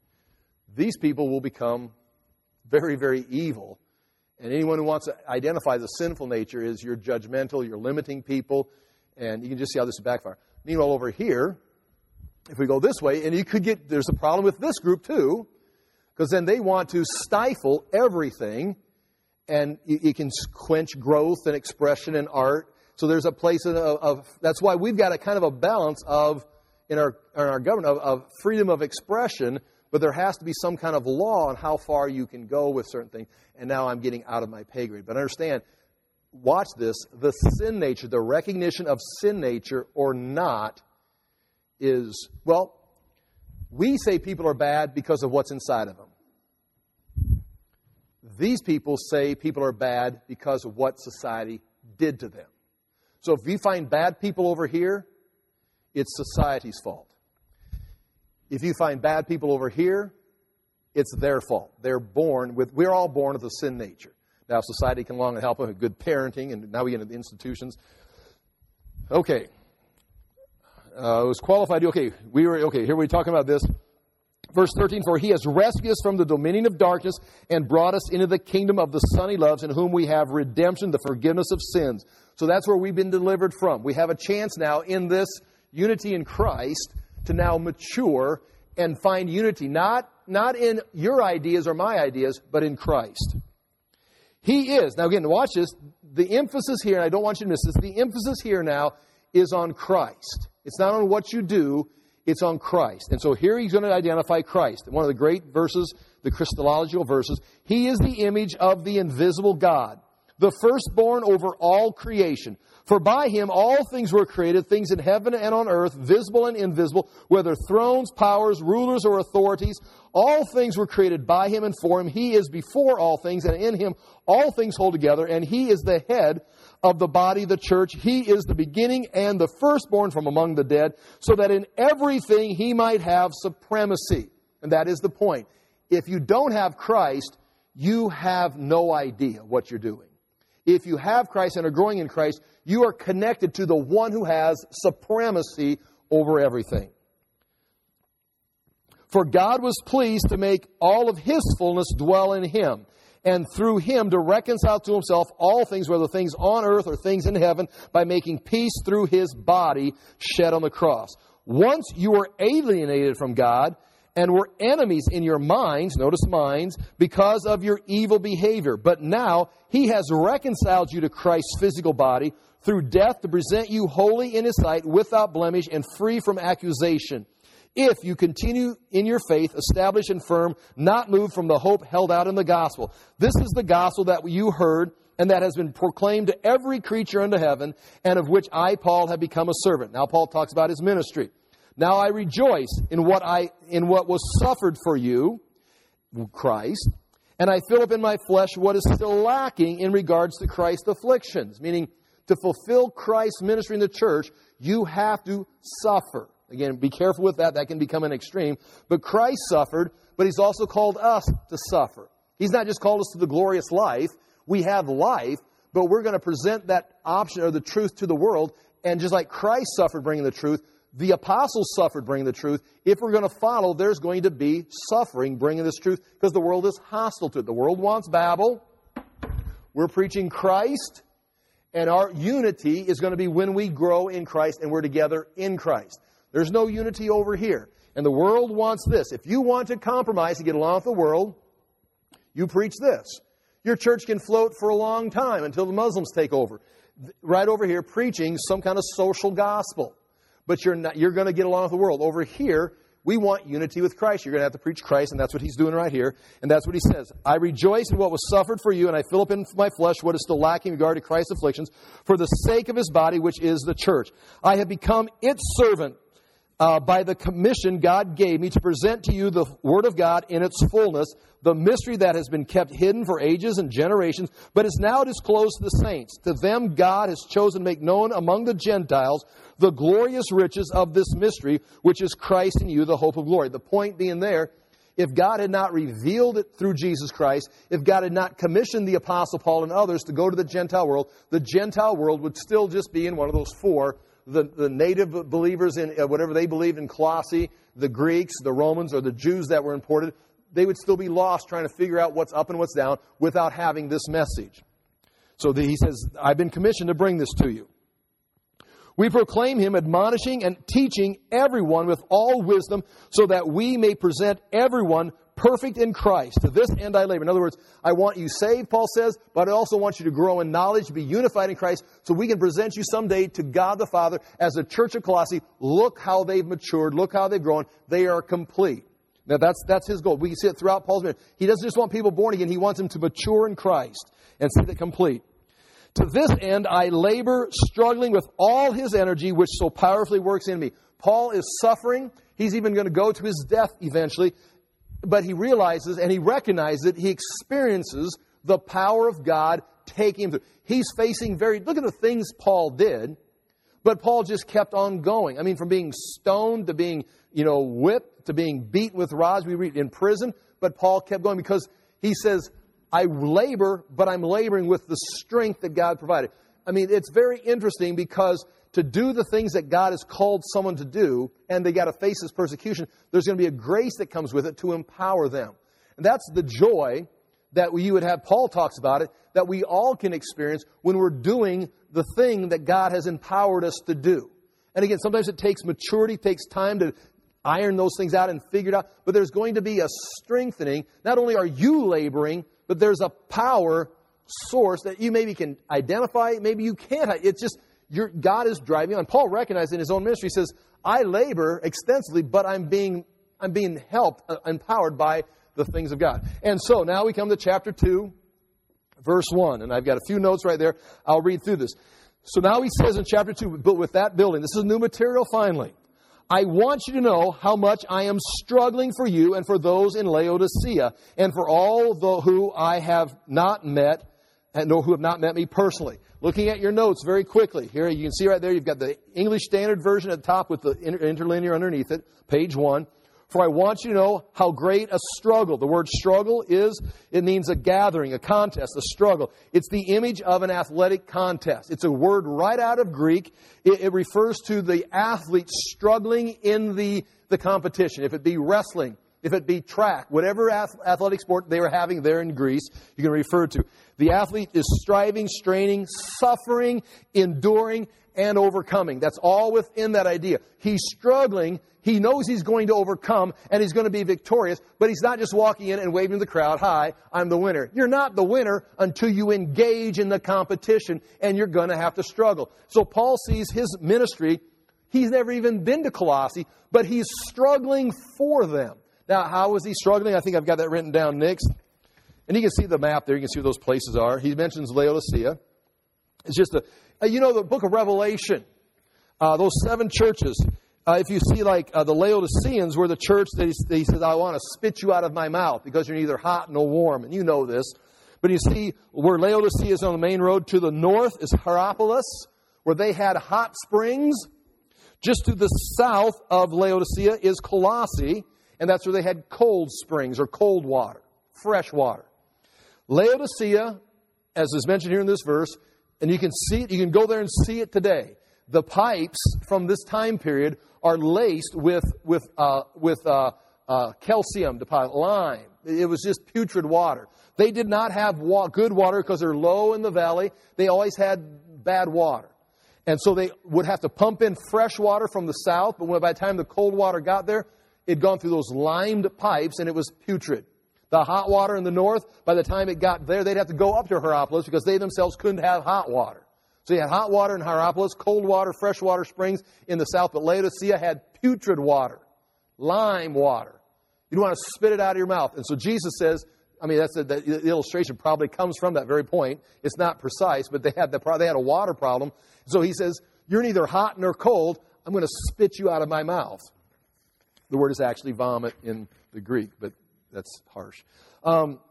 these people will become very, very evil. And anyone who wants to identify the sinful nature is you're judgmental, you're limiting people, and you can just see how this is backfire. Meanwhile, over here, if we go this way, and you could get, there's a problem with this group too, because then they want to stifle everything, and you, you can quench growth and expression and art. So there's a place of, of that's why we've got a kind of a balance of, in our, in our government, of, of freedom of expression, but there has to be some kind of law on how far you can go with certain things. And now I'm getting out of my pay grade. But understand, watch this, the sin nature, the recognition of sin nature or not is, well, we say people are bad because of what's inside of them. These people say people are bad because of what society did to them. So if you find bad people over here, it's society's fault. If you find bad people over here, it's their fault. They're born with, we're all born with a sin nature. Now society can long and help them with good parenting, and now we get into the institutions. Okay. Uh, it was qualified. Okay, we were, okay, here we're talking about this. Verse thirteen, for he has rescued us from the dominion of darkness and brought us into the kingdom of the Son he loves, in whom we have redemption, the forgiveness of sins. So that's where we've been delivered from. We have a chance now in this unity in Christ to now mature and find unity, not, not in your ideas or my ideas, but in Christ. He is. Now again, watch this. The emphasis here, and I don't want you to miss this, the emphasis here now is on Christ. It's not on what you do, it's on Christ. And so here he's going to identify Christ. One of the great verses, the Christological verses. He is the image of the invisible God, the firstborn over all creation. For by him all things were created, things in heaven and on earth, visible and invisible, whether thrones, powers, rulers, or authorities. All things were created by him and for him. He is before all things, and in him all things hold together. And he is the head of the body, the church. He is the beginning and the firstborn from among the dead, so that in everything he might have supremacy. And that is the point. If you don't have Christ, you have no idea what you're doing. If you have Christ and are growing in Christ, you are connected to the one who has supremacy over everything. For God was pleased to make all of his fullness dwell in him, and through him to reconcile to himself all things, whether things on earth or things in heaven, by making peace through his body shed on the cross. Once you were alienated from God and were enemies in your minds, notice minds, because of your evil behavior. But now he has reconciled you to Christ's physical body through death to present you holy in his sight, without blemish and free from accusation. If you continue in your faith, established and firm, not moved from the hope held out in the gospel. This is the gospel that you heard and that has been proclaimed to every creature under heaven, and of which I, Paul, have become a servant. Now Paul talks about his ministry. Now I rejoice in what I in what was suffered for you, Christ, and I fill up in my flesh what is still lacking in regards to Christ's afflictions. Meaning, to fulfill Christ's ministry in the church, you have to suffer. Again, be careful with that. That can become an extreme. But Christ suffered, but he's also called us to suffer. He's not just called us to the glorious life. We have life, but we're going to present that option or the truth to the world. And just like Christ suffered bringing the truth, the apostles suffered bringing the truth. If we're going to follow, there's going to be suffering bringing this truth, because the world is hostile to it. The world wants Babel. We're preaching Christ, and our unity is going to be when we grow in Christ and we're together in Christ. There's no unity over here. And the world wants this. If you want to compromise to get along with the world, you preach this. Your church can float for a long time until the Muslims take over. Right over here, preaching some kind of social gospel. But you're not, you're going to get along with the world. Over here, we want unity with Christ. You're going to have to preach Christ, and that's what he's doing right here. And that's what he says. I rejoice in what was suffered for you, and I fill up in my flesh what is still lacking in regard to Christ's afflictions, for the sake of his body, which is the church. I have become its servant uh, by the commission God gave me to present to you the word of God in its fullness, the mystery that has been kept hidden for ages and generations, but is now disclosed to the saints. To them God has chosen to make known among the Gentiles the glorious riches of this mystery, which is Christ in you, the hope of glory. The point being there, if God had not revealed it through Jesus Christ, if God had not commissioned the Apostle Paul and others to go to the Gentile world, the Gentile world would still just be in one of those four. The, the native believers in uh, whatever they believed in Colossae, the Greeks, the Romans, or the Jews that were imported, they would still be lost trying to figure out what's up and what's down without having this message. So the, he says, I've been commissioned to bring this to you. We proclaim him, admonishing and teaching everyone with all wisdom, so that we may present everyone perfect in Christ. To this end I labor. In other words, I want you saved, Paul says, but I also want you to grow in knowledge, to be unified in Christ, so we can present you someday to God the Father as a church of Colossae. Look how they've matured. Look how they've grown. They are complete. Now that's that's his goal. We see it throughout Paul's ministry. He doesn't just want people born again. He wants them to mature in Christ and see that complete. To this end, I labor, struggling with all his energy, which so powerfully works in me. Paul is suffering. He's even going to go to his death eventually. But he realizes and he recognizes it. He experiences the power of God taking him through. He's facing very... Look at the things Paul did. But Paul just kept on going. I mean, from being stoned to being, you know, whipped to being beaten with rods. We read in prison. But Paul kept going because he says... I labor, but I'm laboring with the strength that God provided. I mean, it's very interesting because to do the things that God has called someone to do, and they got to face this persecution, there's going to be a grace that comes with it to empower them. And that's the joy that you would have, Paul talks about it, that we all can experience when we're doing the thing that God has empowered us to do. And again, sometimes it takes maturity, takes time to iron those things out and figure it out, but there's going to be a strengthening. Not only are you laboring, but there's a power source that you maybe can identify, maybe you can't. It's just, your, God is driving on. Paul recognized in his own ministry, he says, I labor extensively, but I'm being, I'm being helped, uh, empowered by the things of God. And so now we come to chapter two, verse one. And I've got a few notes right there. I'll read through this. So now he says in chapter two, but with that building, this is new material finally. I want you to know how much I am struggling for you and for those in Laodicea and for all the, who I have not met and who have not met me personally. Looking at your notes very quickly. Here you can see right there, you've got the English Standard Version at the top with the inter- interlinear underneath it, page one. For I want you to know how great a struggle. The word struggle is, it means a gathering, a contest, a struggle. It's the image of an athletic contest. It's a word right out of Greek. It, it refers to the athlete struggling in the, the competition. If it be wrestling, if it be track, whatever athletic sport they were having there in Greece, you can refer to. The athlete is striving, straining, suffering, enduring, and overcoming. That's all within that idea. He's struggling. He knows he's going to overcome and he's going to be victorious, but he's not just walking in and waving to the crowd, hi, I'm the winner. You're not the winner until you engage in the competition, and you're going to have to struggle. So Paul sees his ministry. He's never even been to Colossae, but he's struggling for them. Now, how is he struggling? I think I've got that written down next. And you can see the map there. You can see where those places are. He mentions Laodicea. It's just a, you know, the book of Revelation, uh, those seven churches. Uh, if you see like uh, the Laodiceans were the church that he, that he says, I want to spit you out of my mouth because you're neither hot nor warm. And you know this. But you see where Laodicea is on the main road to the north is Hierapolis, where they had hot springs. Just to the south of Laodicea is Colossae, and that's where they had cold springs or cold water, fresh water. Laodicea, as is mentioned here in this verse, and you can see it, you can go there and see it today. The pipes from this time period are laced with with uh, with uh, uh, calcium deposit, lime. It was just putrid water. They did not have wa- good water because they're low in the valley. They always had bad water. And so they would have to pump in fresh water from the south, but when, by the time the cold water got there, it had gone through those limed pipes and it was putrid. The hot water in the north, by the time it got there, they'd have to go up to Hierapolis because they themselves couldn't have hot water. So you had hot water in Hierapolis, cold water, fresh water springs in the south, but Laodicea had putrid water, lime water. You don't want to spit it out of your mouth. And so Jesus says, I mean, that's a, the illustration probably comes from that very point. It's not precise, but they had the they had a water problem. So he says, you're neither hot nor cold. I'm going to spit you out of my mouth. The word is actually vomit in the Greek, but that's harsh. Um,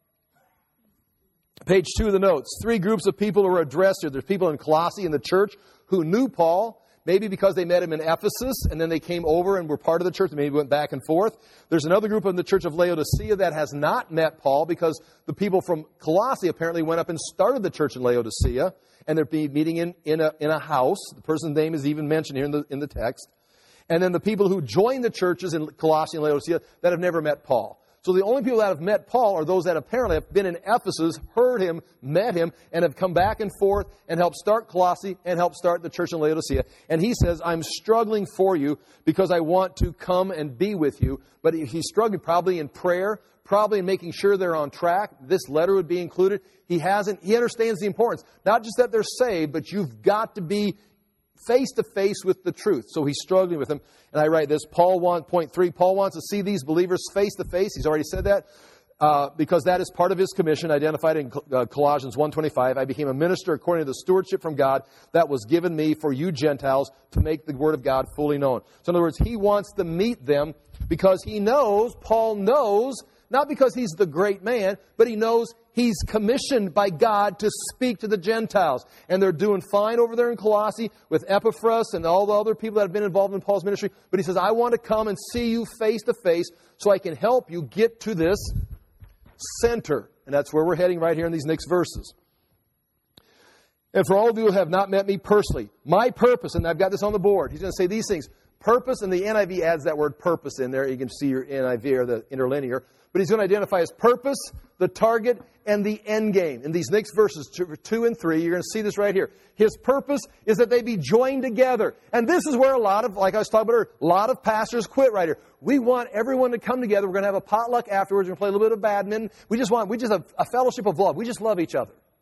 page two of the notes. Three groups of people who are addressed here. There's people in Colossae in the church who knew Paul, maybe because they met him in Ephesus, and then they came over and were part of the church, and maybe went back and forth. There's another group in the church of Laodicea that has not met Paul because the people from Colossae apparently went up and started the church in Laodicea, and they're meeting in, in, a, in a house. The person's name is even mentioned here in the, in the text. And then the people who joined the churches in Colossae and Laodicea that have never met Paul. So the only people that have met Paul are those that apparently have been in Ephesus, heard him, met him, and have come back and forth and helped start Colossae and helped start the church in Laodicea. And he says, I'm struggling for you because I want to come and be with you. But he's struggling probably in prayer, probably in making sure they're on track. This letter would be included. He hasn't, he understands the importance. Not just that they're saved, but you've got to be face to face with the truth. So he's struggling with them. And I write this, Paul want, point three, Paul wants to see these believers face to face. He's already said that. Uh, because that is part of his commission identified in uh, Colossians one twenty-five. I became a minister according to the stewardship from God that was given me for you Gentiles to make the word of God fully known. So in other words, he wants to meet them because he knows, Paul knows, not because he's the great man, but he knows he's commissioned by God to speak to the Gentiles. And they're doing fine over there in Colossae with Epaphras and all the other people that have been involved in Paul's ministry. But he says, I want to come and see you face to face so I can help you get to this center. And that's where we're heading right here in these next verses. And for all of you who have not met me personally, my purpose, and I've got this on the board, he's going to say these things. Purpose, and the N I V adds that word purpose in there. You can see your N I V or the interlinear. But he's going to identify his purpose, the target, and the end game. In these next verses, two and three, you're going to see this right here. His purpose is that they be joined together. And this is where a lot of, like I was talking about earlier, a lot of pastors quit right here. We want everyone to come together. We're going to have a potluck afterwards. We're going to play a little bit of badminton. We just want, we just have a fellowship of love. We just love each other.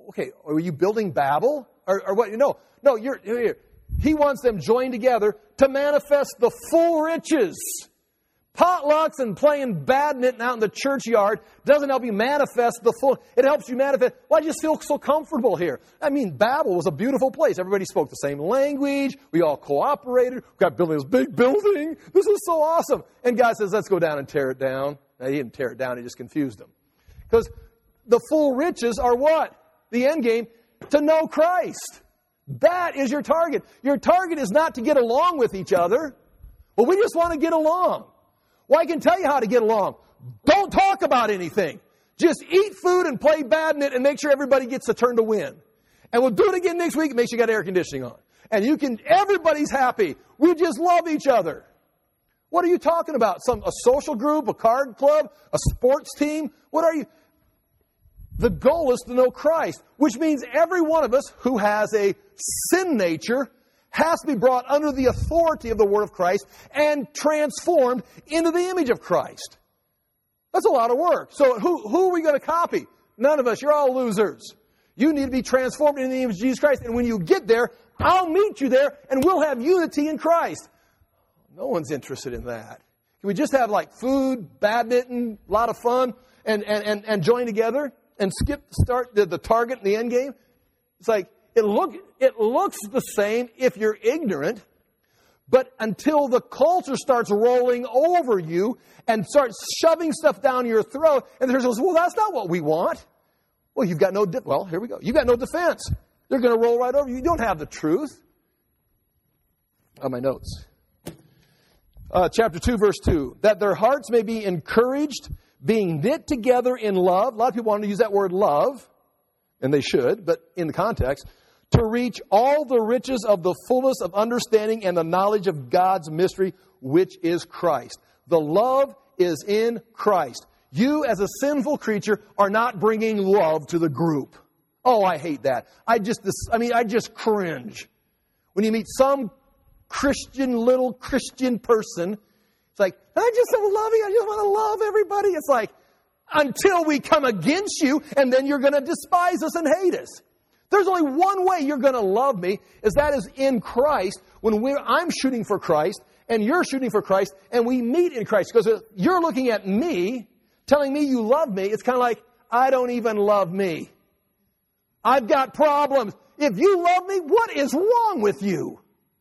okay, are you building Babel? Or, or what? No, no, you're, you're, he wants them joined together to manifest the full riches. Potlucks and playing badminton out in the churchyard doesn't help you manifest the full. It helps you manifest. Well, I just feel so comfortable here. I mean, Babel was a beautiful place. Everybody spoke the same language. We all cooperated. We got building this big building. This is so awesome. And God says, let's go down and tear it down. Now, he didn't tear it down. He just confused them. Because the full riches are what? The end game, to know Christ. That is your target. Your target is not to get along with each other. Well, we just want to get along. Well, I can tell you how to get along. Don't talk about anything. Just eat food and play badminton and make sure everybody gets a turn to win. And we'll do it again next week and make sure you got air conditioning on. And you can, everybody's happy. We just love each other. What are you talking about? Some, a social group, a card club, a sports team? What are you? The goal is to know Christ, which means every one of us who has a sin nature has to be brought under the authority of the Word of Christ and transformed into the image of Christ. That's a lot of work. So who, who are we going to copy? None of us. You're all losers. You need to be transformed into the image of Jesus Christ. And when you get there, I'll meet you there and we'll have unity in Christ. No one's interested in that. Can we just have like food, badminton, a lot of fun, and, and, and, and join together and skip start the, the target and the end game? It's like, It look it looks the same if you're ignorant, but until the culture starts rolling over you and starts shoving stuff down your throat, and the church goes, well, that's not what we want. Well, you've got no, de- well, here we go. You've got no defense. They're going to roll right over you. You don't have the truth. On my notes. Uh, chapter two, verse two. That their hearts may be encouraged, being knit together in love. A lot of people want to use that word love, and they should, but in the context, to reach all the riches of the fullness of understanding and the knowledge of God's mystery, which is Christ. The love is in Christ. You, as a sinful creature, are not bringing love to the group. Oh, I hate that. I just, I mean, I just cringe. When you meet some Christian, little Christian person, it's like, I just so loving, I just want to love everybody. It's like, until we come against you, and then you're going to despise us and hate us. There's only one way you're going to love me, is that is in Christ, when we're, I'm shooting for Christ, and you're shooting for Christ, and we meet in Christ. Because you're looking at me, telling me you love me, it's kind of like, I don't even love me. I've got problems. If you love me, what is wrong with you?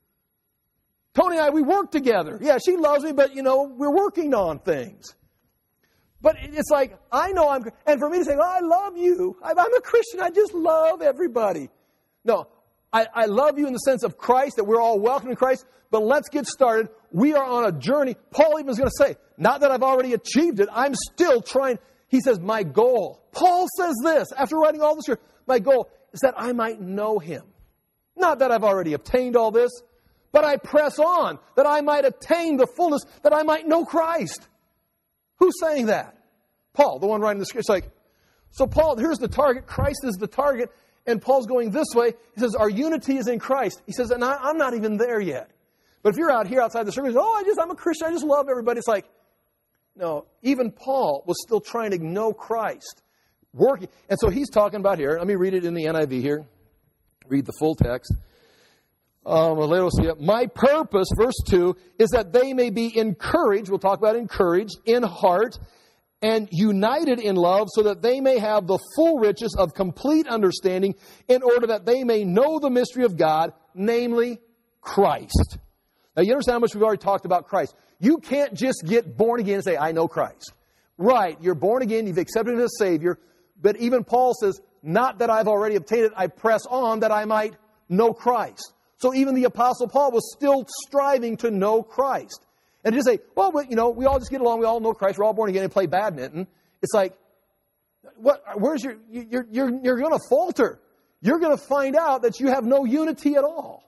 Tony and I, we work together. Yeah, she loves me, but, you know, we're working on things. But it's like, I know I'm, and for me to say, oh, I love you. I'm a Christian. I just love everybody. No, I, I love you in the sense of Christ, that we're all welcome in Christ. But let's get started. We are on a journey. Paul even is going to say, not that I've already achieved it. I'm still trying. He says, my goal. Paul says this, after writing all this here, my goal is that I might know him. Not that I've already obtained all this, but I press on, that I might attain the fullness, that I might know Christ. Who's saying that? Paul, the one writing the script. It's like, so Paul, here's the target. Christ is the target. And Paul's going this way. He says, our unity is in Christ. He says, and I, I'm not even there yet. But if you're out here outside the service, oh, I just, I'm a Christian. I just love everybody. It's like, no, even Paul was still trying to know Christ. Working. And so he's talking about here. Let me read it in the N I V here. Read the full text. Um, my purpose, verse two, is that they may be encouraged, we'll talk about encouraged, in heart, and united in love, so that they may have the full riches of complete understanding, in order that they may know the mystery of God, namely Christ. Now, you understand how much we've already talked about Christ. You can't just get born again and say, I know Christ. Right, you're born again, you've accepted Him as Savior, but even Paul says, not that I've already obtained it, I press on that I might know Christ. So even the Apostle Paul was still striving to know Christ. And to just say, well, you know, we all just get along, we all know Christ, we're all born again and play badminton. It's like, what? Where's your, you're, you're, you're going to falter. You're going to find out that you have no unity at all.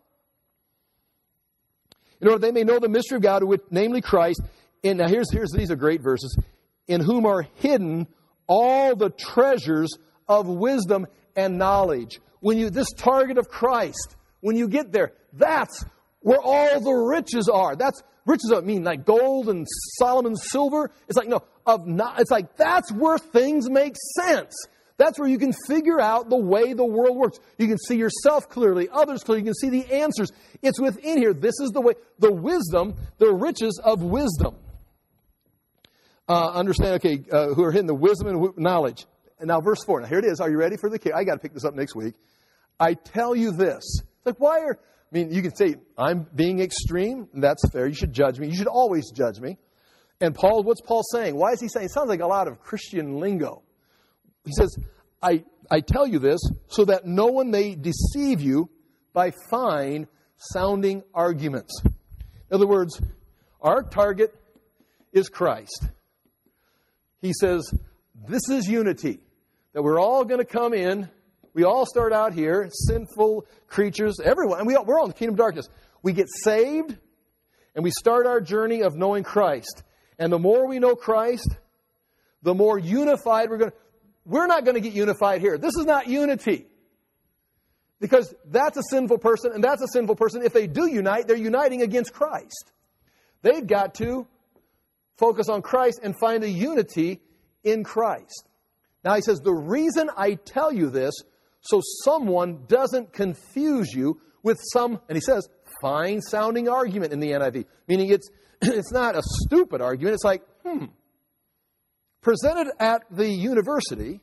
In order they may know the mystery of God, which, namely Christ. And now here's, here's, these are great verses. In whom are hidden all the treasures of wisdom and knowledge. When you, this target of Christ, when you get there, that's where all the riches are. That's riches don't mean like gold and Solomon's silver. It's like, no, of not, it's like that's where things make sense. That's where you can figure out the way the world works. You can see yourself clearly, others clearly. You can see the answers. It's within here. This is the way, the wisdom, the riches of wisdom. Uh, understand, okay, uh, who are hidden the wisdom and knowledge. And now verse four. Now here it is. Are you ready for the kick? I got to pick this up next week. I tell you this. It's like, why are, I mean, you can say, I'm being extreme. And that's fair. You should judge me. You should always judge me. And Paul, what's Paul saying? Why is he saying? It sounds like a lot of Christian lingo. He says, I, I tell you this so that no one may deceive you by fine sounding arguments. In other words, our target is Christ. He says, this is unity, that we're all going to come in. We all start out here, sinful creatures, everyone, and we all, we're all in the kingdom of darkness. We get saved, and we start our journey of knowing Christ. And the more we know Christ, the more unified we're going to. We're not going to get unified here. This is not unity. Because that's a sinful person and that's a sinful person. If they do unite, they're uniting against Christ. They've got to focus on Christ and find a unity in Christ. Now he says, the reason I tell you this, so someone doesn't confuse you with some, and he says, fine sounding argument in the N I V. Meaning it's, it's not a stupid argument. It's like, hmm. Presented at the university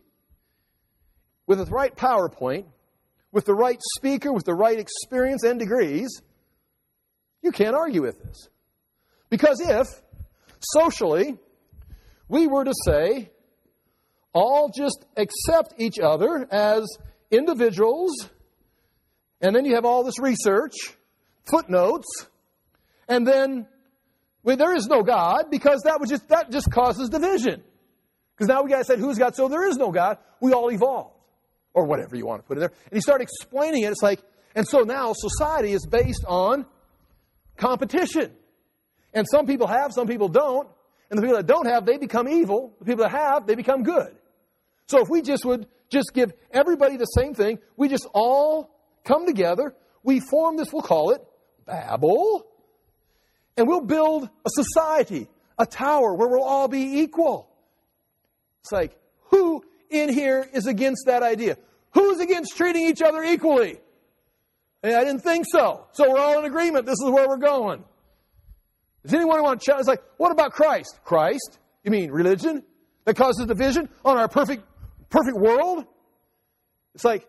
with the right PowerPoint, with the right speaker, with the right experience and degrees, you can't argue with this. Because if, socially, we were to say, all just accept each other as individuals, and then you have all this research, footnotes, and then well, there is no God, because that would just that just causes division. Because now we got said, who's God? So there is no God. We all evolved. Or whatever you want to put in there. And you start explaining it. It's like, and so now society is based on competition. And some people have, some people don't. And the people that don't have, they become evil. The people that have, they become good. So if we just would just give everybody the same thing, we just all come together. We form this, we'll call it Babel. And we'll build a society, a tower where we'll all be equal. It's like, who in here is against that idea? Who's against treating each other equally? And I didn't think so. So we're all in agreement. This is where we're going. Does anyone want to challenge? It's like, what about Christ? Christ? You mean religion that causes division on our perfect, perfect world? It's like,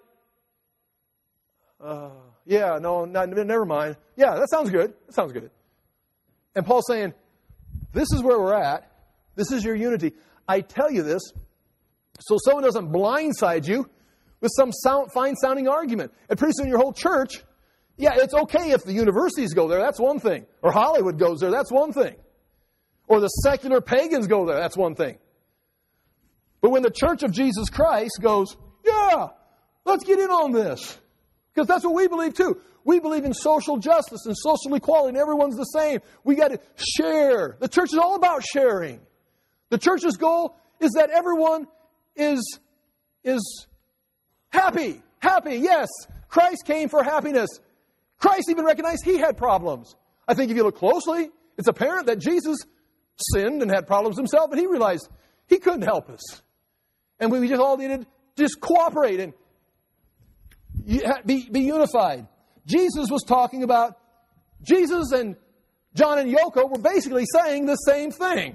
uh, yeah, no, not, never mind. Yeah, that sounds good. That sounds good. And Paul's saying, this is where we're at. This is your unity. I tell you this so someone doesn't blindside you with some sound, fine-sounding argument. And pretty soon your whole church, yeah, it's okay if the universities go there, that's one thing. Or Hollywood goes there, that's one thing. Or the secular pagans go there, that's one thing. But when the Church of Jesus Christ goes, yeah, let's get in on this. Because that's what we believe too. We believe in social justice and social equality, and everyone's the same. We got to share. The church is all about sharing. The church's goal is that everyone is, is happy. Happy, yes. Christ came for happiness. Christ even recognized he had problems. I think if you look closely, it's apparent that Jesus sinned and had problems himself, and he realized he couldn't help us. And we just all needed to just cooperate and be, be unified. Jesus was talking about, Jesus and John and Yoko were basically saying the same thing.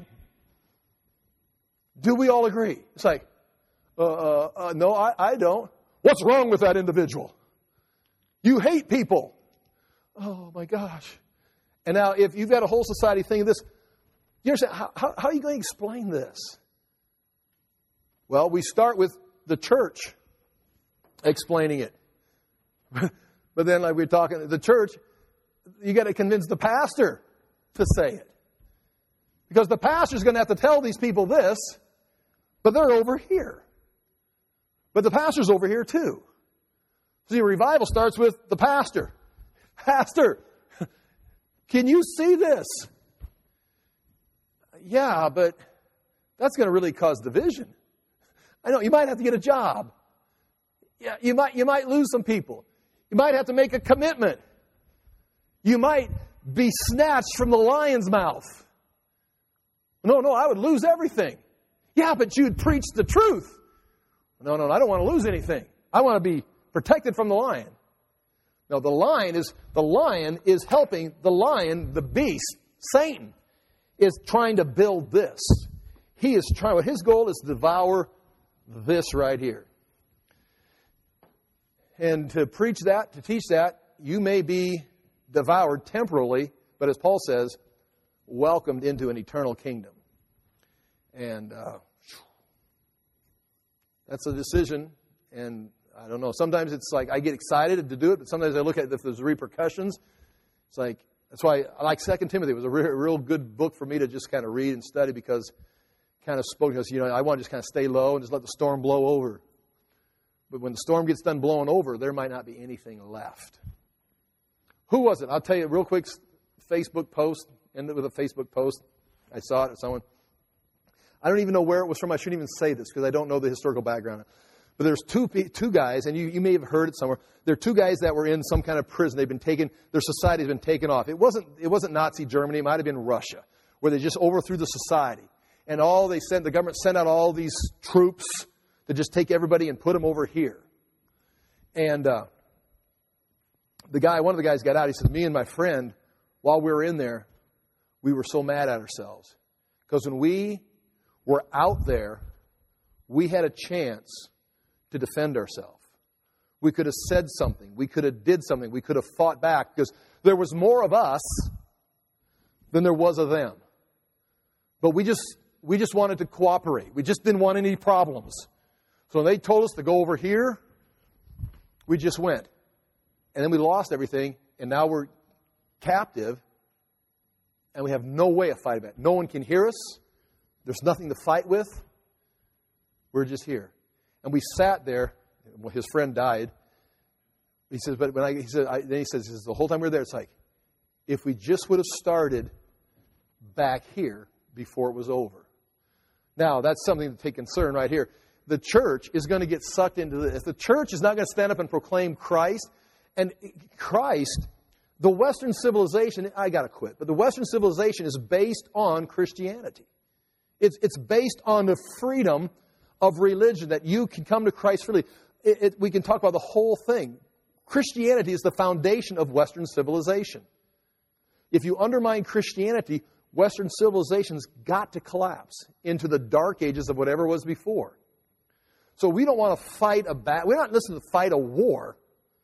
Do we all agree? It's like, uh, uh, uh, no, I, I don't. What's wrong with that individual? You hate people. Oh, my gosh. And now, if you've got a whole society thinking this, you understand, how, how, how are you going to explain this? Well, we start with the church explaining it. But then, like we we're talking, the church, you got to convince the pastor to say it. Because the pastor's going to have to tell these people this, but they're over here. But the pastor's over here too. See, revival starts with the pastor. Pastor, can you see this? Yeah, but that's going to really cause division. I know, you might have to get a job. Yeah, you might, you might lose some people. You might have to make a commitment. You might be snatched from the lion's mouth. No, no, I would lose everything. Yeah, but you'd preach the truth. No, no, I don't want to lose anything. I want to be protected from the lion. No, the lion is the lion is helping the lion, the beast, Satan, is trying to build this. He is trying, his goal is to devour this right here. And to preach that, to teach that, you may be devoured temporarily, but as Paul says, welcomed into an eternal kingdom. And uh, that's a decision. And I don't know, sometimes it's like I get excited to do it, but sometimes I look at it if there's repercussions. It's like, that's why I like Second Timothy. It was a re- real good book for me to just kind of read and study because it kind of spoke to us, you know, I want to just kind of stay low and just let the storm blow over. But when the storm gets done blowing over, there might not be anything left. Who was it? I'll tell you a real quick Facebook post. Ended with a Facebook post. I saw it at someone. I don't even know where it was from. I shouldn't even say this because I don't know the historical background. But there's two two guys, and you, you may have heard it somewhere. There are two guys that were in some kind of prison. They've been taken. Their society has been taken off. It wasn't it wasn't Nazi Germany. It might have been Russia, where they just overthrew the society. And all they sent, the government sent out all these troops to just take everybody and put them over here. And uh, the guy, one of the guys got out. He said, me and my friend, while we were in there, we were so mad at ourselves. Because when we were out there, we had a chance to defend ourselves. We could have said something. We could have did something. We could have fought back. Because there was more of us than there was of them. But we just we just wanted to cooperate. We just didn't want any problems. So when they told us to go over here, we just went. And then we lost everything, and now we're captive, and we have no way of fighting back. No one can hear us. There's nothing to fight with. We're just here. And we sat there. Well, his friend died. He says, but when I, he said, I, then he says, he says, the whole time we were there, it's like, if we just would have started back here before it was over. Now, that's something to take concern right here. The church is going to get sucked into this. If the church is not going to stand up and proclaim Christ, and Christ, the Western civilization, I got to quit, but the Western civilization is based on Christianity. It's, it's based on the freedom of religion, that you can come to Christ freely. It, it, we can talk about the whole thing. Christianity is the foundation of Western civilization. If you undermine Christianity, Western civilization's got to collapse into the dark ages of whatever was before. So we don't want to fight a battle. We're not listening to fight a war.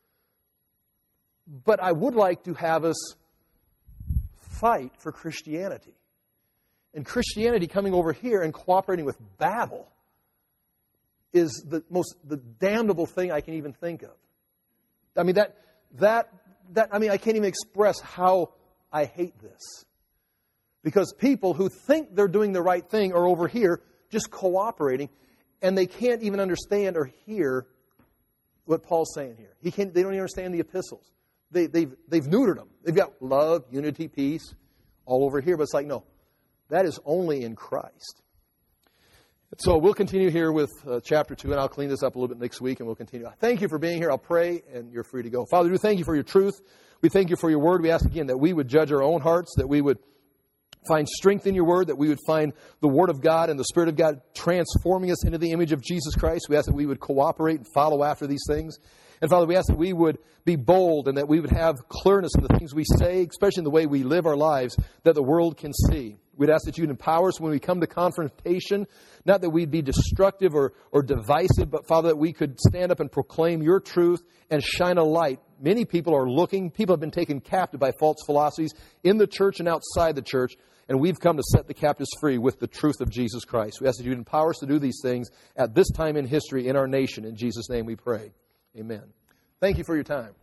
But I would like to have us fight for Christianity. And Christianity coming over here and cooperating with Babel is the most the damnable thing I can even think of. I mean that that that I mean I can't even express how I hate this. Because people who think they're doing the right thing are over here just cooperating, and they can't even understand or hear what Paul's saying here. He can't, they don't even understand the epistles. They, they've, they've neutered them. They've got love, unity, peace all over here. But it's like, no, that is only in Christ. So we'll continue here with uh, chapter two, and I'll clean this up a little bit next week, and we'll continue. Thank you for being here. I'll pray, and you're free to go. Father, we thank you for your truth. We thank you for your word. We ask again that we would judge our own hearts, that we would find strength in your word, that we would find the word of God and the Spirit of God transforming us into the image of Jesus Christ. We ask that we would cooperate and follow after these things. And Father, we ask that we would be bold and that we would have clearness in the things we say, especially in the way we live our lives, that the world can see. We'd ask that you'd empower us when we come to confrontation, not that we'd be destructive or, or divisive, but Father, that we could stand up and proclaim your truth and shine a light. Many people are looking, people have been taken captive by false philosophies in the church and outside the church, and we've come to set the captives free with the truth of Jesus Christ. We ask that you'd empower us to do these things at this time in history in our nation. In Jesus' name we pray. Amen. Thank you for your time.